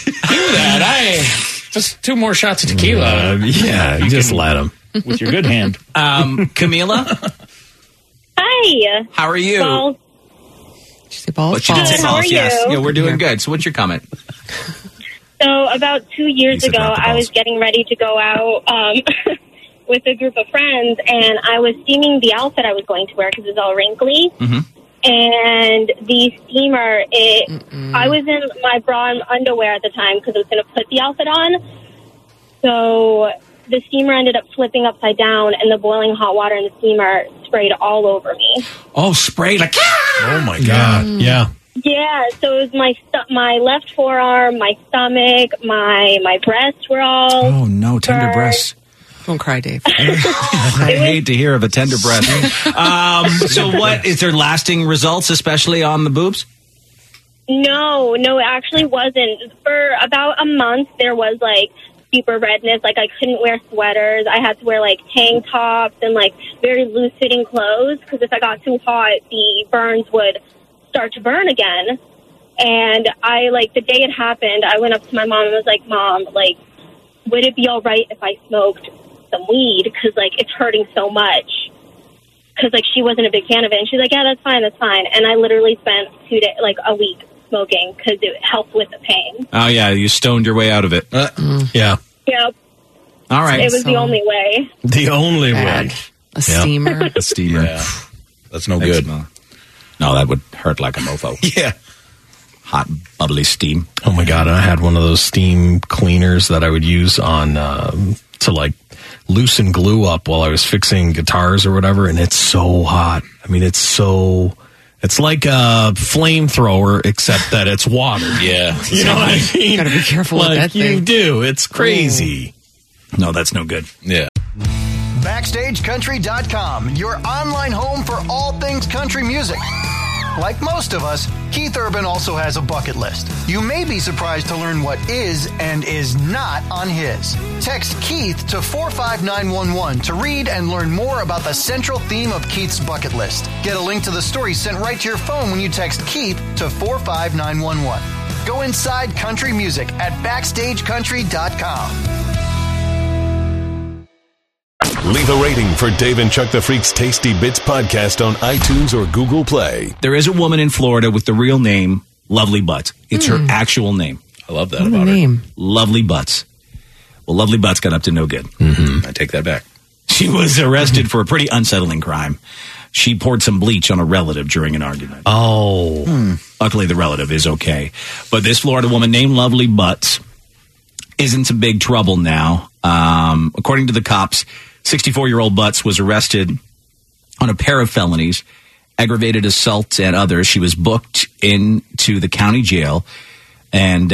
that. Just 2 more shots of tequila. You just let them. With your good hand. Camila? Hi. How are you? Well, balls? She did say How are balls, yes. you? Yeah, we're doing good. So what's your comment? So about 2 years said ago, not the I was getting ready to go out with a group of friends, and I was steaming the outfit I was going to wear because it was all wrinkly. Mm-hmm. And the steamer, I was in my bra and underwear at the time because I was going to put the outfit on. So the steamer ended up flipping upside down, and the boiling hot water in the steamer sprayed all over me. Oh, sprayed like... Oh, my God. Yeah. Yeah, so it was my left forearm, my stomach, my breasts were all... Oh, no, tender burned. breasts. Don't cry, Dave. I hate to hear of a tender breast. So what, is there lasting results, especially on the boobs? No, it actually wasn't. For about a month, there was like super redness. Like I couldn't wear sweaters. I had to wear like tank tops and like very loose fitting clothes because if I got too hot, the burns would start to burn again. And I, like, the day it happened, I went up to my mom and was like, Mom, like, would it be all right if I smoked some weed? Because, like, it's hurting so much. Because, like, she wasn't a big fan of it. And she's like, yeah, that's fine. And I literally spent 2 days, like, a week smoking because it helped with the pain. Oh, yeah, you stoned your way out of it. Yeah. Yep. All right. It was the only way. The only way. A steamer. A steamer. Yeah. That's no good. No, that would hurt like a mofo. Yeah. Hot, bubbly steam. Oh my God. I had one of those steam cleaners that I would use on, to like loosen glue up while I was fixing guitars or whatever. And it's so hot. I mean, it's like a flamethrower, except that it's water. Yeah. You know what I mean? Gotta be careful like with that thing. You do. It's crazy. No, that's no good. Yeah. BackstageCountry.com, your online home for all things country music. Like most of us, Keith Urban also has a bucket list. You may be surprised to learn what is and is not on his. Text Keith to 45911 to read and learn more about the central theme of Keith's bucket list. Get a link to the story sent right to your phone when you text Keith to 45911. Go inside country music at BackstageCountry.com. Leave a rating for Dave and Chuck the Freak's Tasty Bits podcast on iTunes or Google Play. There is a woman in Florida with the real name Lovely Butts. It's her actual name. I love that What about a name. her. Lovely Butts. Well, Lovely Butts got up to no good. I take that back. She was arrested for a pretty unsettling crime. She poured some bleach on a relative during an argument. Oh. Luckily, the relative is okay. But this Florida woman named Lovely Butts is in some big trouble now. According to the cops, 64-year-old Butts was arrested on a pair of felonies, aggravated assault and others. She was booked into the county jail, and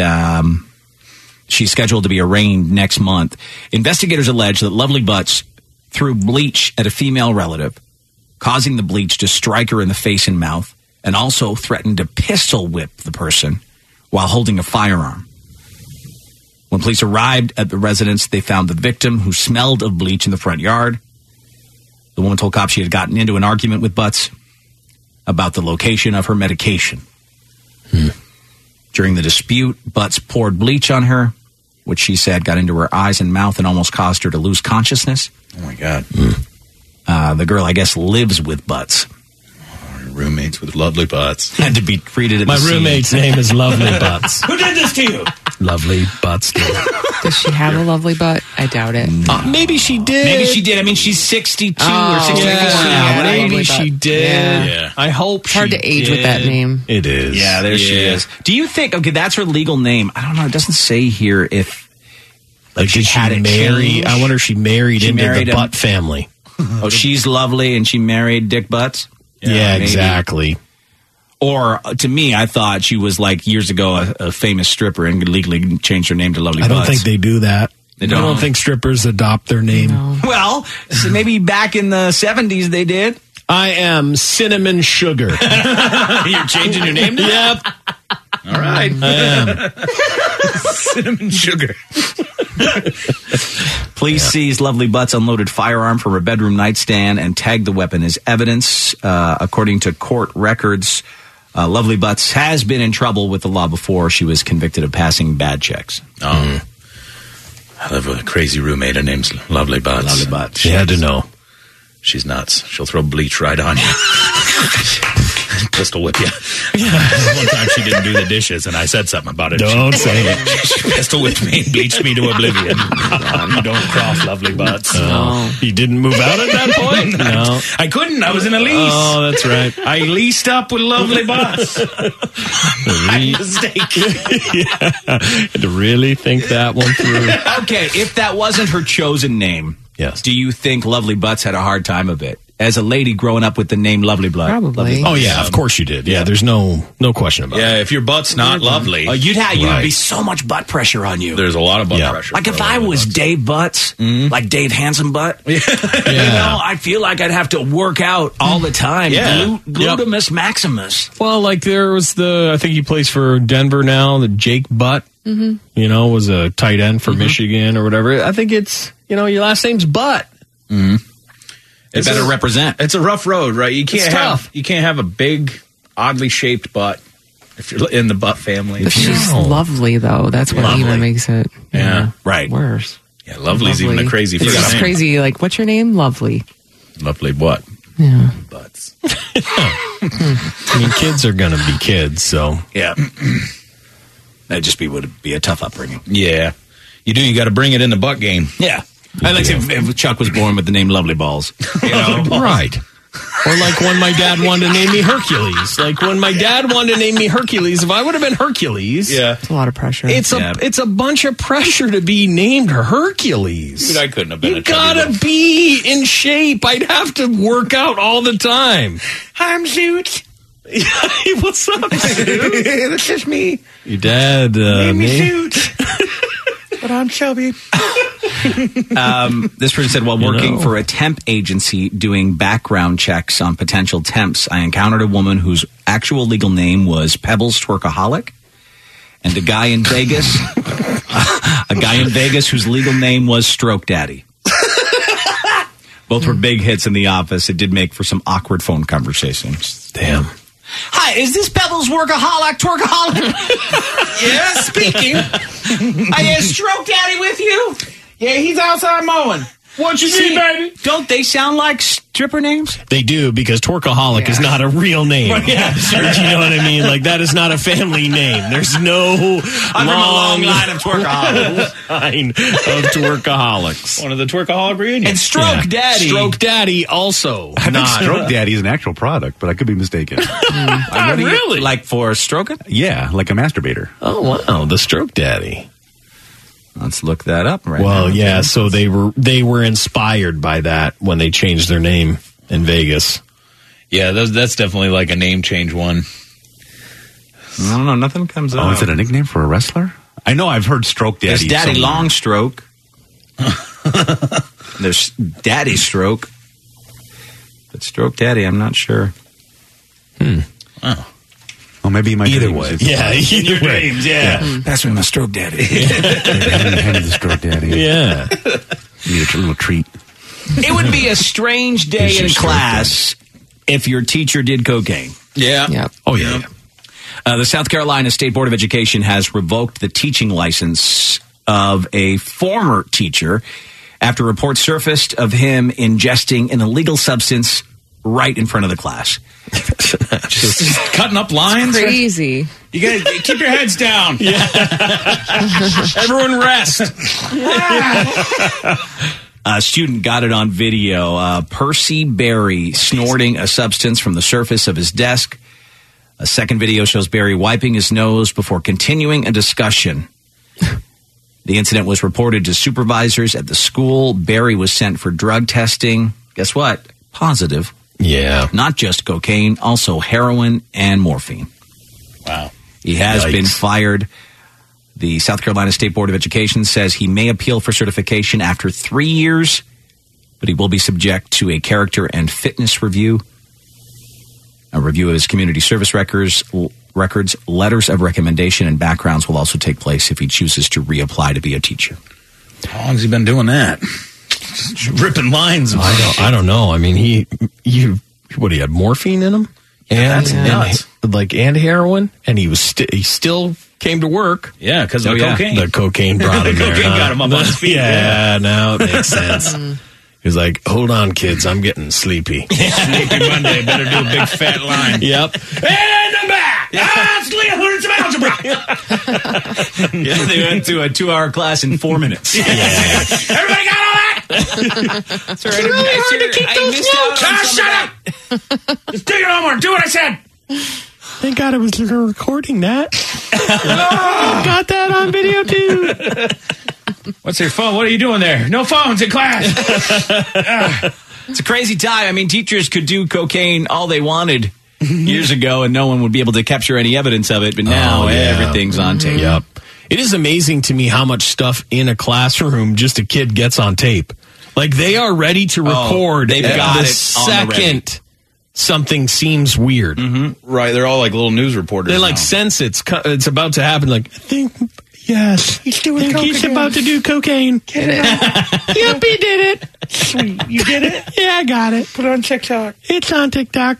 she's scheduled to be arraigned next month. Investigators allege that Lovely Butts threw bleach at a female relative, causing the bleach to strike her in the face and mouth, and also threatened to pistol whip the person while holding a firearm. When police arrived at the residence, they found the victim, who smelled of bleach in the front yard. The woman told cops she had gotten into an argument with Butts about the location of her medication. During the dispute, Butts poured bleach on her, which she said got into her eyes and mouth and almost caused her to lose consciousness. Oh, my God. The girl, I guess, lives with Butts. Roommates with Lovely Butts. Had to be treated at My the scene. roommate's name is Lovely Butts. Who did this to you? Lovely Butts. Does she have a lovely butt? I doubt it. Maybe she did. Maybe she did. I mean, she's 62 Oh, or 64 yeah. now. Yeah, Maybe lovely she butt. did. Yeah. I hope Hard she to age did. with that name. It is. Yeah, there she is. Do you think, okay, that's her legal name. I don't know. It doesn't say here if Like, did she had it marry? changed. I wonder if she married She into married the him. Butt family. Oh, she's lovely and she married Dick Butts? Yeah, maybe. exactly. Or to me, I thought she was like years ago a famous stripper and legally changed her name to Lovely I Butts. don't think they do that. They I don't. don't think strippers adopt their name. Well, so maybe back in the 70s they did. I am Cinnamon Sugar. You're changing your name to Yep. All right. I am. Cinnamon Sugar. Police seized Lovely Butts' unloaded firearm from her bedroom nightstand and tagged the weapon as evidence. According to court records, Lovely Butts has been in trouble with the law before. She was convicted of passing bad checks. Oh. I have a crazy roommate. Her name's Lovely Butts. Lovely Butts. She had to know. She's nuts. She'll throw bleach right on you. Pistol whip you. One time she didn't do the dishes, and I said something about it. Don't say it. She pistol whipped me and bleached me to oblivion. You don't cross Lovely Butts. You didn't move out at that point? No. I couldn't. I was in a lease. Oh, that's right. I leased up with Lovely Butts. Mistake. Yeah. Had to really think that one through. Okay, if that wasn't her chosen name, Yes. do you think Lovely Butts had a hard time of it? as a lady growing up with the name Lovely Blood. Probably. Oh yeah, of course you did. Yeah, there's no question about it. Yeah, if your butt's not lovely, You'd Right. be so much butt pressure on you. there's a lot of butt pressure. Like if I was Dave Butts, like Dave Handsome Butt, you know, I feel like I'd have to work out all the time. Yeah. Glutamus maximus. Well, like there was I think he plays for Denver now, the Jake Butt, you know, was a tight end for Michigan or whatever. I think it's, you know, your last name's Butt. It better represent. It's a rough road, right? You can't have a big, oddly shaped butt if you're in the butt family. She's lovely, though. That's what even makes it right worse. Yeah, Lovely's even a crazy first It's name. crazy. Like, what's your name? Lovely. Lovely what? Yeah. Butts. I mean, kids are going to be kids, so. Yeah. Would be a tough upbringing. Yeah. You got to bring it in the butt game. Yeah. I'd like to if Chuck was born with the name Lovely Balls. You know? Right. Or like when my dad wanted to name me Hercules. Like when my dad wanted to name me Hercules, if I would have been Hercules. It's a lot of pressure. It's a bunch of pressure to be named Hercules. Dude, I couldn't have been You gotta be in shape. I'd have to work out all the time. I'm Zoot. What's up, Zoot? That's just me. Your dad Name me Zoot. But I'm chubby. This person said, while working for a temp agency doing background checks on potential temps, I encountered a woman whose actual legal name was Pebbles Twerkaholic, and a guy in Vegas whose legal name was Stroke Daddy. Both were big hits in the office. It did make for some awkward phone conversations. Damn. Hi, is this Pebbles Twerkaholic? Yeah, speaking. Is Stroke Daddy with you? Yeah, he's outside mowing. What you need, baby? Don't they sound like stripper names? They do, because Twerkaholic is not a real name. Yeah, sure. You know what I mean? Like, that is not a family name. There's no I'm from a long line of twerkaholics. line of twerkaholics. One of the Twerkaholic reunions. And Stroke Daddy. Stroke Daddy also. I think Stroke Daddy is an actual product, but I could be mistaken. Really? Like for stroking? Yeah, like a masturbator. Oh, wow. The Stroke Daddy. Let's look that up right now. Well, yeah, so they were inspired by that when they changed their name in Vegas. Yeah, that's definitely like a name change one. I don't know. Nothing comes up. Oh, is it a nickname for a wrestler? I know I've heard Stroke Daddy. There's Daddy somewhere. Long Stroke. There's Daddy Stroke. But Stroke Daddy, I'm not sure. Oh. Well, maybe my Either dreams. way. It's- Yeah, either way. Dreams, yeah. Pass me my Stroke Daddy. Hand me the Stroke Daddy. Yeah. Need a little treat. It would be a strange day Here's your in Stroke class if your teacher did cocaine. Yeah. Yep. Oh, yeah. The South Carolina State Board of Education has revoked the teaching license of a former teacher after reports surfaced of him ingesting an illegal substance right in front of the class. Just cutting up lines. Crazy. You gotta keep your heads down. Everyone rest. A student got it on video. Percy Berry snorting a substance from the surface of his desk. A second video shows Berry wiping his nose before continuing a discussion. The incident was reported to supervisors at the school. Berry was sent for drug testing. Guess what? Positive. Yeah. Not just cocaine, also heroin and morphine. Wow. He has Yikes. been fired. The South Carolina State Board of Education says he may appeal for certification after 3 years, but he will be subject to a character and fitness review. A review of his community service records, letters of recommendation, and backgrounds will also take place if he chooses to reapply to be a teacher. How long has he been doing that? Just ripping lines. I don't know. I mean, he had morphine in him? That's nuts. And heroin, and he still came to work. Yeah, because of the cocaine. The cocaine brought him there. Cocaine got him up on his feet. Yeah, now it makes sense. He was like, hold on, kids, I'm getting sleepy. Sleepy Monday, better do a big fat line. Yep. And I'm back! Let's learn some algebra! Yeah, they went to a 2-hour class in 4 minutes. Everybody got all that? It's really hard to keep those notes. Shut up! Just do your homework. Do what I said. Thank God I was recording that. Got that on video, too. What's your phone? What are you doing there? No phones in class. It's a crazy time. I mean, teachers could do cocaine all they wanted years ago, and no one would be able to capture any evidence of it. But now everything's on tape. Yep. It is amazing to me how much stuff in a classroom just a kid gets on tape. Like, they are ready to record they've got the it second something seems weird. Right, they're all like little news reporters. They like sense it's about to happen. Like, I think, yes, he's doing coke he's again. About to do cocaine. Get it? Yep, he did it. Sweet, you get it? Yeah, I got it. Put it on TikTok. It's on TikTok.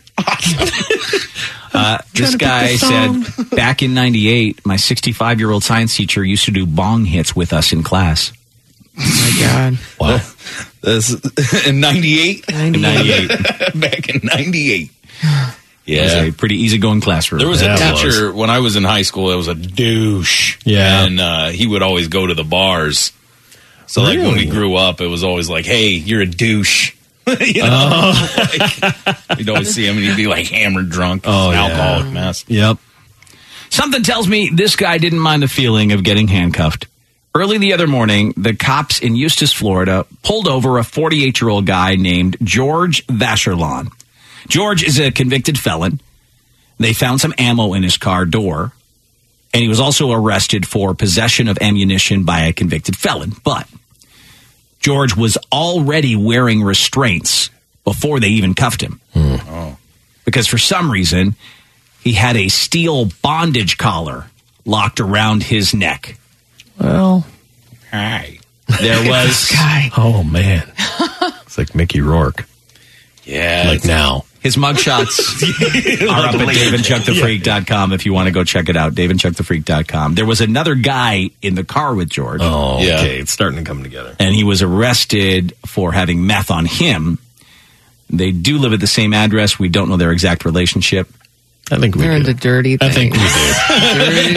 This guy said, back in 98, my 65-year-old science teacher used to do bong hits with us in class. Oh, my God. Wow. This, in 98? 98. Back in 98. Yeah. It was a pretty easygoing classroom. There was a teacher when I was in high school that was a douche. Yeah. And he would always go to the bars. So, like, when we grew up, it was always like, hey, you're a douche. You know? Like, you'd always see him and he'd be, like, hammered drunk. An alcoholic mess. Yep. Something tells me this guy didn't mind the feeling of getting handcuffed. Early the other morning, the cops in Eustis, Florida, pulled over a 48-year-old guy named George Vacherlon. George is a convicted felon. They found some ammo in his car door, and he was also arrested for possession of ammunition by a convicted felon. But George was already wearing restraints before they even cuffed him. Because for some reason, he had a steel bondage collar locked around his neck. Well, hi. There was guy. Oh, man. It's like Mickey Rourke. Yeah. Like now. His mugshots are up at DaveandChuckTheFreak.com if you want to go check it out. DaveandChuckTheFreak.com. There was another guy in the car with George. Oh, okay. It's starting to come together. And he was arrested for having meth on him. They do live at the same address. We don't know their exact relationship. I think They're into dirty things. I think we do.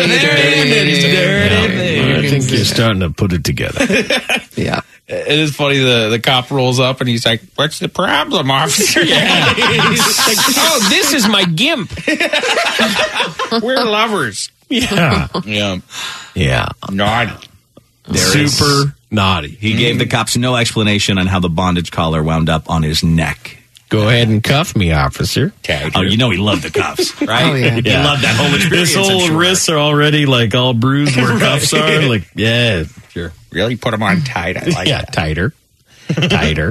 dirty. I think you're starting to put it together. Yeah. It is funny, the cop rolls up and he's like, what's the problem, officer? Yeah. He's like, oh, this is my gimp. We're lovers. Yeah. Yeah. Yeah. Naughty. Super naughty. He gave the cops no explanation on how the bondage collar wound up on his neck. Go ahead and cuff me, officer. Oh, you know he loved the cuffs, right? Oh, yeah. He loved that whole experience. His whole wrists are already like all bruised where cuffs are. Like, yeah, sure. Really put them on tight. I like that. Tighter. Tighter.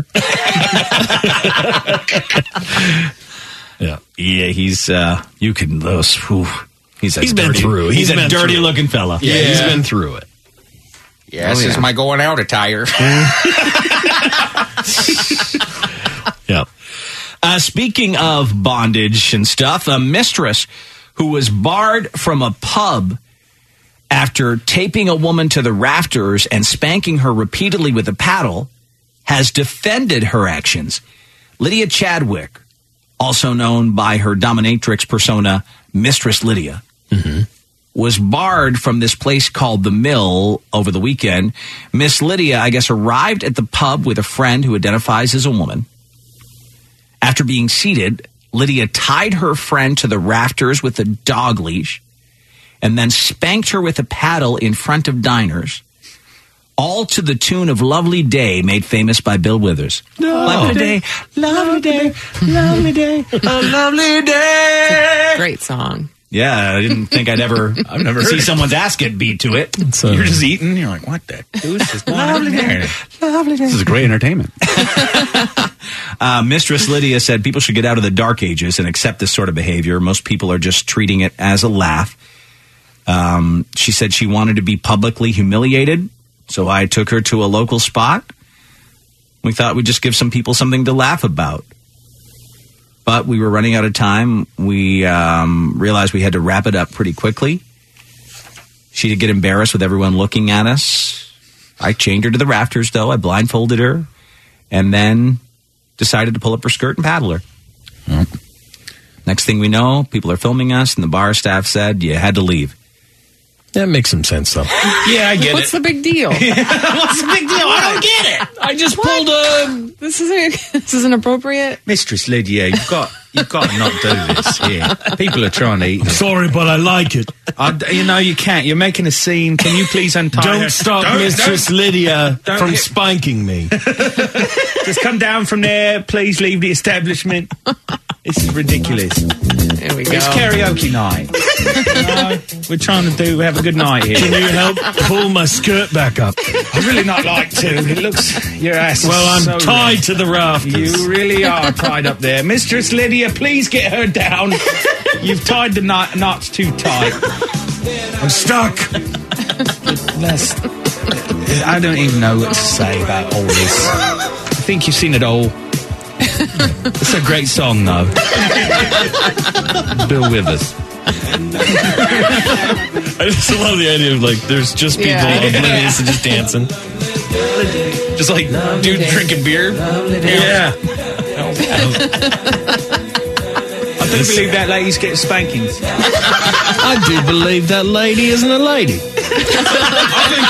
Yeah, he's you can those. Whew, he's been through. He's a dirty looking fella. Yeah, he's been through it. Yes, is my going out attire. Yeah. Speaking of bondage and stuff, a mistress who was barred from a pub after taping a woman to the rafters and spanking her repeatedly with a paddle has defended her actions. Lydia Chadwick, also known by her dominatrix persona, Mistress Lydia, was barred from this place called The Mill over the weekend. Miss Lydia, I guess, arrived at the pub with a friend who identifies as a woman. After being seated, Lydia tied her friend to the rafters with a dog leash and then spanked her with a paddle in front of diners, all to the tune of Lovely Day, made famous by Bill Withers. Lovely day, lovely day, lovely day, a lovely day. Great song. Yeah, I didn't think I've never see someone's ass get beat to it. You're just eating. You're like, what the deuce is going on there? Lovely day. This is great entertainment. Mistress Lydia said people should get out of the dark ages and accept this sort of behavior. Most people are just treating it as a laugh. She said she wanted to be publicly humiliated, so I took her to a local spot. We thought we'd just give some people something to laugh about. But we were running out of time. We realized we had to wrap it up pretty quickly. She did get embarrassed with everyone looking at us. I chained her to the rafters, though. I blindfolded her and then decided to pull up her skirt and paddle her. Next thing we know, people are filming us, and the bar staff said you had to leave. That makes some sense, though. Yeah, I get What's the big deal? What's the big deal? I don't get it. I just pulled a... This isn't appropriate. Mistress Lydia, you've got to not do this here. People are trying to eat. I'm sorry, but I like it. You can't. You're making a scene. Can you please untie her? Don't stop Mistress Lydia from spanking me. Just come down from there. Please leave the establishment. This is ridiculous. There we go. It's karaoke night. We're trying to have a good night here. Can you help pull my skirt back up? I'd really not like to. It looks your ass. Well, I'm so tied red. to the rafters. You really are tied up there, Mistress Lydia. Please get her down. You've tied the knots too tight. I'm stuck. I don't even know what to say about all this. I think you've seen it all. It's a great song, though. Bill Withers. I just love the idea of, like, there's just people oblivious and just dancing. Just like dude drinking beer. Yeah. I do believe that lady's getting spankings. I do believe that lady isn't a lady. I think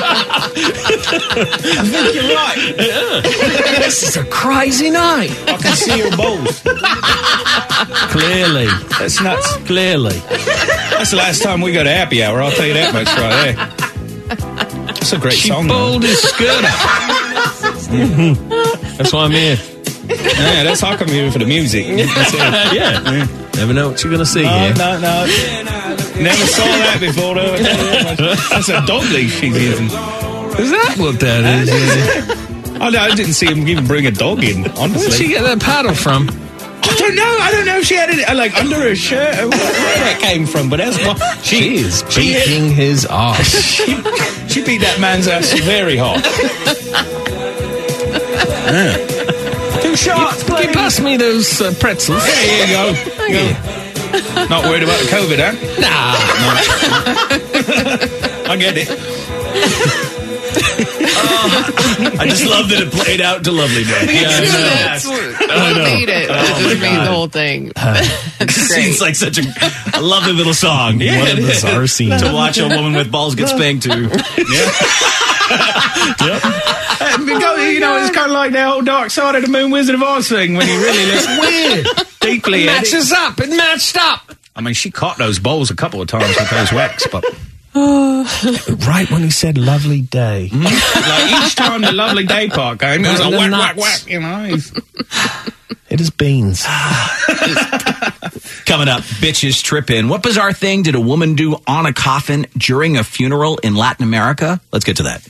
you're right. Yeah. This is a crazy night. I can see your balls. Clearly. That's nuts. Clearly. That's the last time we go to happy hour, I'll tell you that much right there. That's a great song. She pulled his skirt up. That's why I'm here. Yeah, that's how come you're here for the music. Yeah. Never know what you're going to see here. No. Never saw that before, though. That's a dog leash she's using. Is that what that is? I didn't see him even bring a dog in, honestly. Where'd she get that paddle from? I don't know if she had it like under her shirt or where that came from, but that's what she is beating his ass. She beat that man's ass very hard. Yeah. 2 shots, Can you pass me those pretzels? Yeah, here you go. Not worried about the COVID, huh? Nah. I get it. I just love that it played out to Lovely Day. That's what made it. That just made the whole thing. It seems like such a lovely little song. Yeah, what a bizarre scene. To watch a woman with balls get spanked to. Yep. It's kind of like the old Dark Side of the Moon Wizard of Oz thing when you really listen weird. Deeply. It matches up. It matched up. I mean, she caught those bowls a couple of times with those whacks, but... Right when he said lovely day. Like each time the lovely day part came, it was a whack, whack, you know. It is beans. Coming up, bitches trip in. What bizarre thing did a woman do on a coffin during a funeral in Latin America? Let's get to that.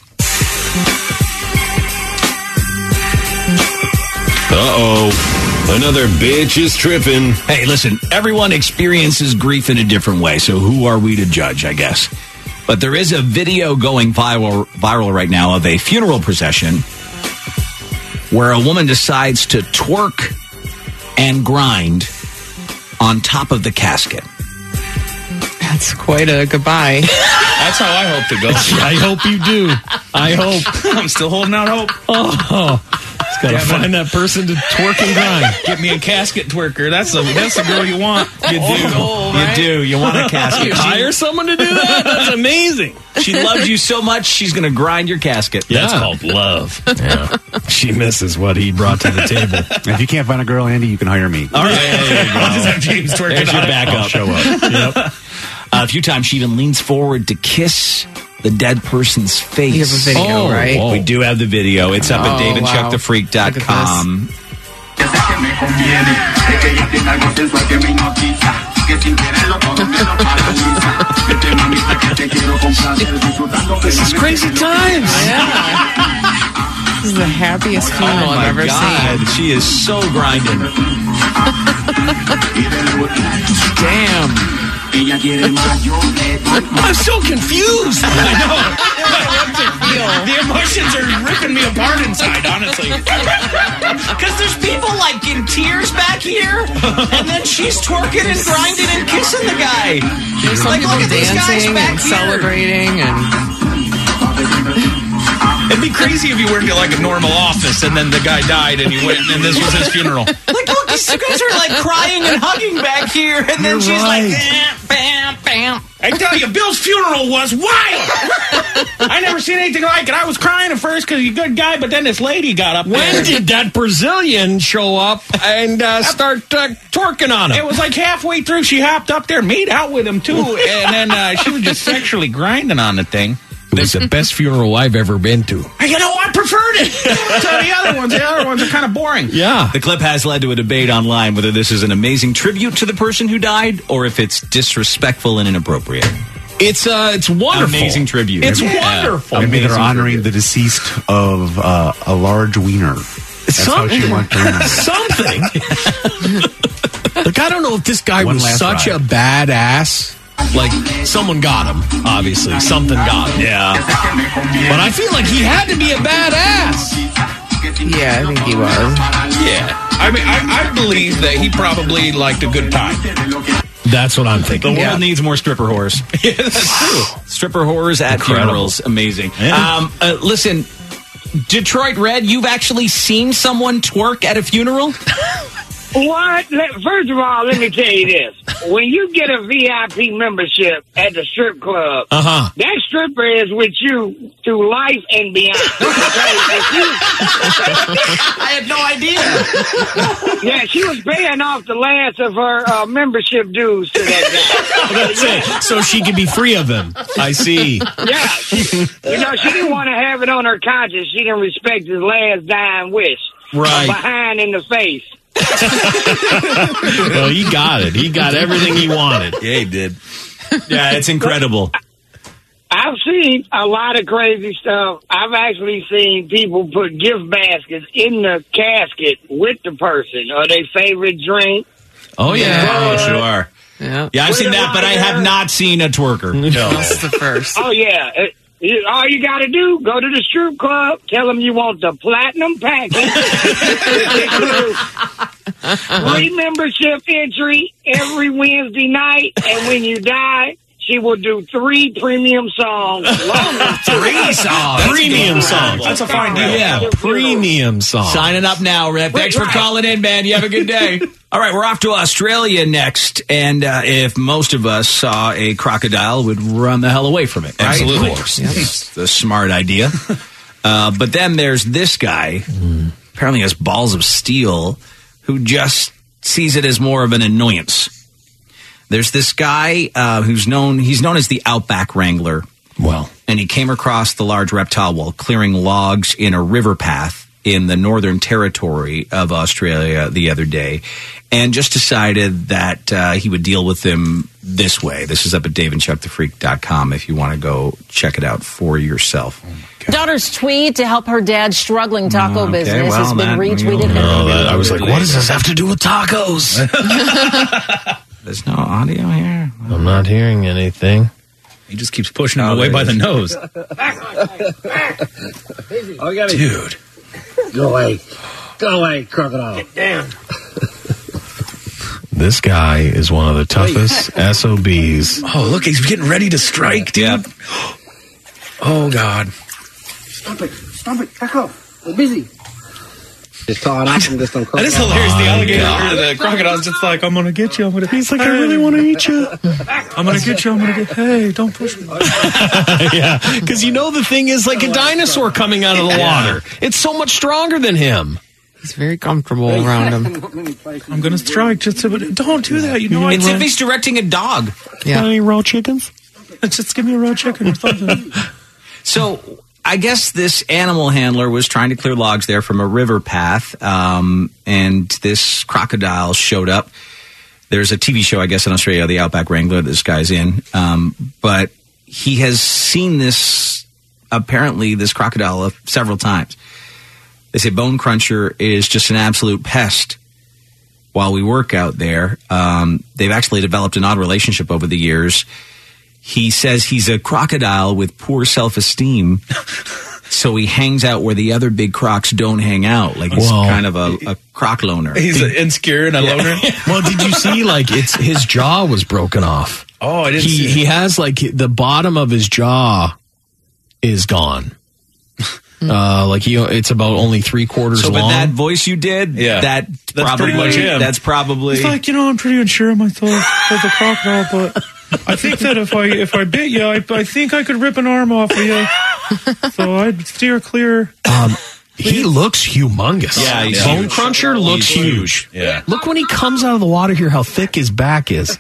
Uh-oh. Another bitch is tripping. Hey, listen, everyone experiences grief in a different way, so who are we to judge, I guess? But there is a video going viral right now of a funeral procession where a woman decides to twerk and grind on top of the casket. That's quite a goodbye. That's how I hope to go. I hope you do. I hope. I'm still holding out hope. Oh, it's got to find that person to twerk and grind. Get me a casket twerker. That's the girl you want. You do. You do. You want a casket. You hire someone to do that? That's amazing. She loves you so much, she's going to grind your casket. Yeah. That's called love. Yeah. She misses what he brought to the table. If you can't find a girl, Andy, you can hire me. All right. I'll just have James twerking. There's your backup. I'll show up. Yep. A few times she even leans forward to kiss the dead person's face. You have a video, right? We do have the video. It's up at wow. davidcheckthefreak.com. This is crazy times. Yeah. This is the happiest funeral I've ever seen. She is so grinding. Damn. I'm so confused. I know. The emotions are ripping me apart inside, honestly. Because there's people like in tears back here, and then she's twerking and grinding and kissing the guy. There's some people dancing and celebrating and... It'd be crazy if you worked at like a normal office and then the guy died and you went and this was his funeral. Like, look, these guys are like crying and hugging back here, and then she's like, bam, bam, bam. I tell you, Bill's funeral was wild. I never seen anything like it. I was crying at first because he's a good guy, but then this lady got up there. When did that Brazilian show up and start twerking on him? It was like halfway through. She hopped up there and made out with him, too. And then she was just sexually grinding on the thing. It was the best funeral I've ever been to. You know, I preferred it to the other ones. The other ones are kind of boring. Yeah. The clip has led to a debate online whether this is an amazing tribute to the person who died or if it's disrespectful and inappropriate. It's wonderful. Amazing tribute. It's wonderful. Maybe they're honoring the deceased of a large wiener. That's how she wants to remember. Something. Like, I don't know if this guy One was last such ride. a badass. Like, someone got him, obviously. Something got him. Yeah. But I feel like he had to be a badass. Yeah, I think he was. Yeah. I mean, I believe that he probably liked a good time. That's what I'm thinking. The world needs more stripper whores. That's true. Stripper whores at funerals. Amazing. Yeah. Listen, Detroit Red, you've actually seen someone twerk at a funeral? What? First of all, let me tell you this. When you get a VIP membership at the strip club, that stripper is with you through life and beyond. I had no idea. Yeah, she was paying off the last of her membership dues to that guy. That's it. So she could be free of him. I see. Yeah. She didn't want to have it on her conscience. She didn't respect his last dying wish. Right. Behind in the face. Well, he got it. He got everything he wanted. Yeah, he did. Yeah, it's incredible. I've seen a lot of crazy stuff. I've actually seen people put gift baskets in the casket with the person or their favorite drink. Oh, yeah. Sure. Yeah. Yeah, I've seen that, but I have not seen a twerker. No. This is the first. Oh, yeah. All you got to do, go to the strip club, tell them you want the platinum package. Free membership entry every Wednesday night, and when you die, she will do 3 premium songs. 3 songs. Premium songs. That's a fine deal. Yeah, premium songs. Signing up now, Red. Thanks for calling in, man. You have a good day. All right, we're off to Australia next. And if most of us saw a crocodile, we'd run the hell away from it. Right? Absolutely. Of course. It's the smart idea. But then there's this guy, apparently has balls of steel, who just sees it as more of an annoyance. There's this guy he's known as the Outback Wrangler. Well, and he came across the large reptile while clearing logs in a river path in the Northern Territory of Australia the other day, and just decided that he would deal with them this way. This is up at daveandchuckthefreak.com if you want to go check it out for yourself. Daughter's tweet to help her dad's struggling taco business has been retweeted. I was like, what does this have to do with tacos? There's no audio here. I'm not hearing anything. He just keeps pushing him away by the nose. Dude. Go away, crocodile. Get down. This guy is one of the toughest SOBs. Oh, look, he's getting ready to strike, dude. Yeah. Oh, God. Stop it. Back off. We're busy. Just tie it up and just don't That is hilarious. The alligator or the crocodile's just like, I'm going to get you. He's like, I really want to eat you. I'm going to get you. Hey, don't push me. Yeah, because the thing is like a dinosaur coming out of the water. It's so much stronger than him. He's very comfortable around him. I'm going to strike. Don't do that. It's if he's directing a dog. Yeah. Any raw chickens? Just give me a raw chicken or something. So I guess this animal handler was trying to clear logs there from a river path, and this crocodile showed up. There's a TV show, I guess, in Australia, the Outback Wrangler, this guy's in. But he has seen this crocodile several times. They say Bone Cruncher is just an absolute pest while we work out there. They've actually developed an odd relationship over the years. He says he's a crocodile with poor self-esteem, so he hangs out where the other big crocs don't hang out. Like he's kind of a croc loner. He's insecure and a loner. Well, did you see, his jaw was broken off. Oh, I didn't see He has, the bottom of his jaw is gone. It's about only 3/4 long. So with that voice you did, that's pretty much him. That's probably. He's like, I'm pretty unsure of myself as a crocodile, but I think that if I bit you, I think I could rip an arm off of you. So I'd steer clear. He looks humongous. Yeah, Bone Cruncher looks huge. Yeah. Look when he comes out of the water here, how thick his back is.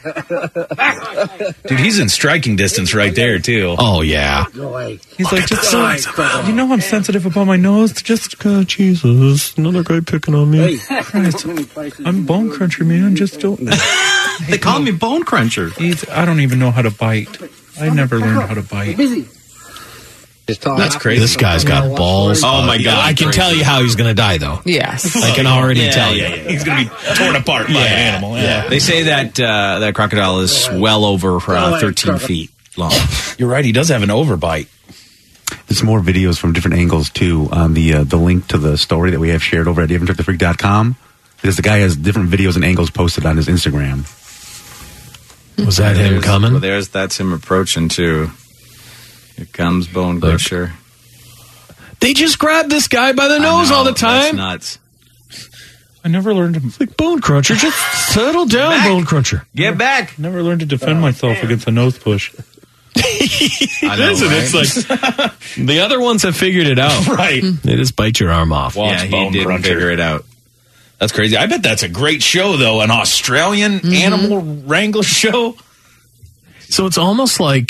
Dude, he's in striking distance right there, too. Oh, yeah. He's like, you know I'm sensitive about my nose. Just, Jesus, another guy picking on me. Christ, I'm Bone Cruncher, man. Just don't. They call me Bone Cruncher. I don't even know how to bite. I never learned how to bite. That's crazy. This guy's got balls. Oh, my God. I can tell you how he's going to die, though. Yes. I can already tell you. He's going to be torn apart by an animal. Yeah. They say that that crocodile is well over 13 feet long. You're right. He does have an overbite. There's more videos from different angles, too, on the link to the story that we have shared over at DaveandChuckTheFreak.com. Because the guy has different videos and angles posted on his Instagram. Was that him coming? Well, that's him approaching, too. Here comes Bone Crusher. They just grab this guy by the nose all the time. That's nuts. I never learned to... Like, Bone Cruncher, just settle down, Bone Cruncher. Get back. Never learned to defend myself against a nose push. I know, right? It's like the other ones have figured it out. Right. They just bite your arm off. Yeah, he didn't figure it out. That's crazy. I bet that's a great show, though. An Australian animal wrangler show. So it's almost like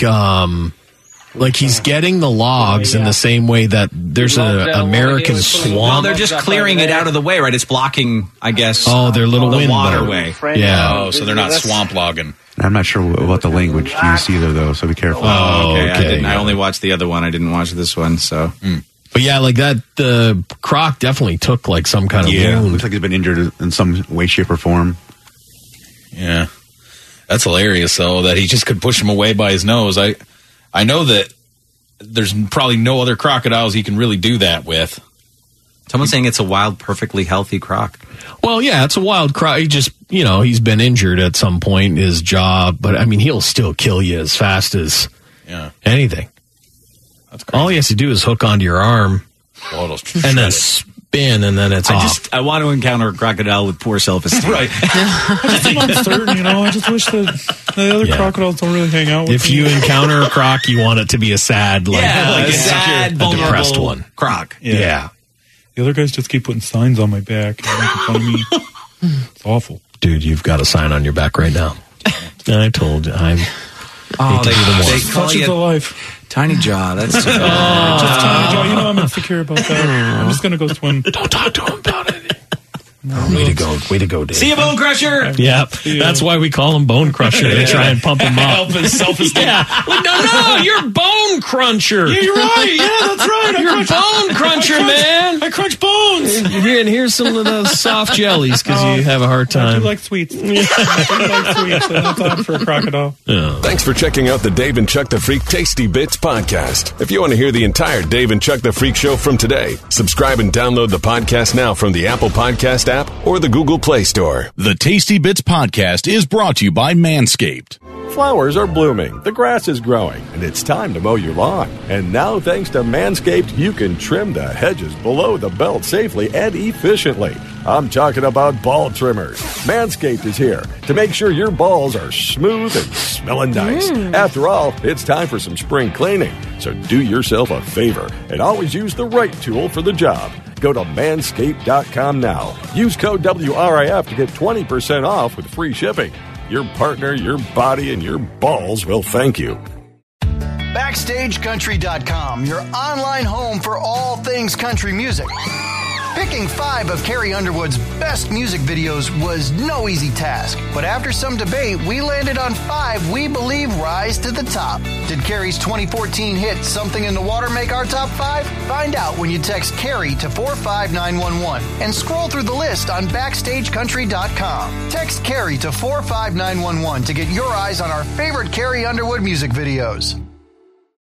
he's getting the logs in the same way that there's an American swamp. Well, they're just clearing it out of the way, right? It's blocking, I guess. Oh, their little the wind waterway. Yeah. Oh, so they're not swamp logging. I'm not sure what the language you see there, though, so be careful. Oh, okay. I only watched the other one. I didn't watch this one, so... But yeah, like that, the croc definitely took like some kind of wound. Looks like he's been injured in some way, shape, or form. Yeah. That's hilarious, though, that he just could push him away by his nose. I know that there's probably no other crocodiles he can really do that with. Someone's saying it's a wild, perfectly healthy croc. Well, yeah, it's a wild croc. He just, he's been injured at some point in his jaw, but I mean, he'll still kill you as fast as anything. That's crazy. All he has to do is hook onto your arm and then spin, and then it's off. I want to encounter a crocodile with poor self-esteem. Right. I just am uncertain, I just wish that the other crocodiles don't really hang out with If me. you encounter a croc, you want it to be a sad, a sad, vulnerable depressed one. Croc. Yeah. The other guys just keep putting signs on my back and making fun of me. It's awful. Dude, you've got a sign on your back right now. I told you. They call Touches you of life. Tiny Jaw. That's just Tiny Jaw. I'm insecure about that. I'm just going to go swim. Don't talk to him about it. Way to go, Dave. See you, Bone Crusher. Yep. That's why we call him Bone Crusher. They try and pump him up. Help his self-esteem. No, you're Bone Cruncher. Yeah, you're right. Yeah, that's right. You're Bone Cruncher, man. I crunch bones. And here's some of those soft jellies because you have a hard time. I do like sweets. I do like sweets. That's odd for a crocodile. Yeah. Thanks for checking out the Dave and Chuck the Freak Tasty Bits podcast. If you want to hear the entire Dave and Chuck the Freak show from today, subscribe and download the podcast now from the Apple Podcast app or the Google Play Store. The Tasty Bits podcast is brought to you by Manscaped. Flowers are blooming, the grass is growing, and it's time to mow your lawn. And now, thanks to Manscaped, you can trim the hedges below the belt safely and efficiently. I'm talking about ball trimmers. Manscaped is here to make sure your balls are smooth and smelling nice. After all, it's time for some spring cleaning. So do yourself a favor and always use the right tool for the job. Go to manscaped.com now. Use code WRIF to get 20% off with free shipping. Your partner, your body, and your balls will thank you. BackstageCountry.com, your online home for all things country music. Picking 5 of Carrie Underwood's best music videos was no easy task, but after some debate, we landed on 5 we believe rise to the top. Did Carrie's 2014 hit Something in the Water make our top 5? Find out when you text Carrie to 45911 and scroll through the list on BackstageCountry.com. Text Carrie to 45911 to get your eyes on our favorite Carrie Underwood music videos.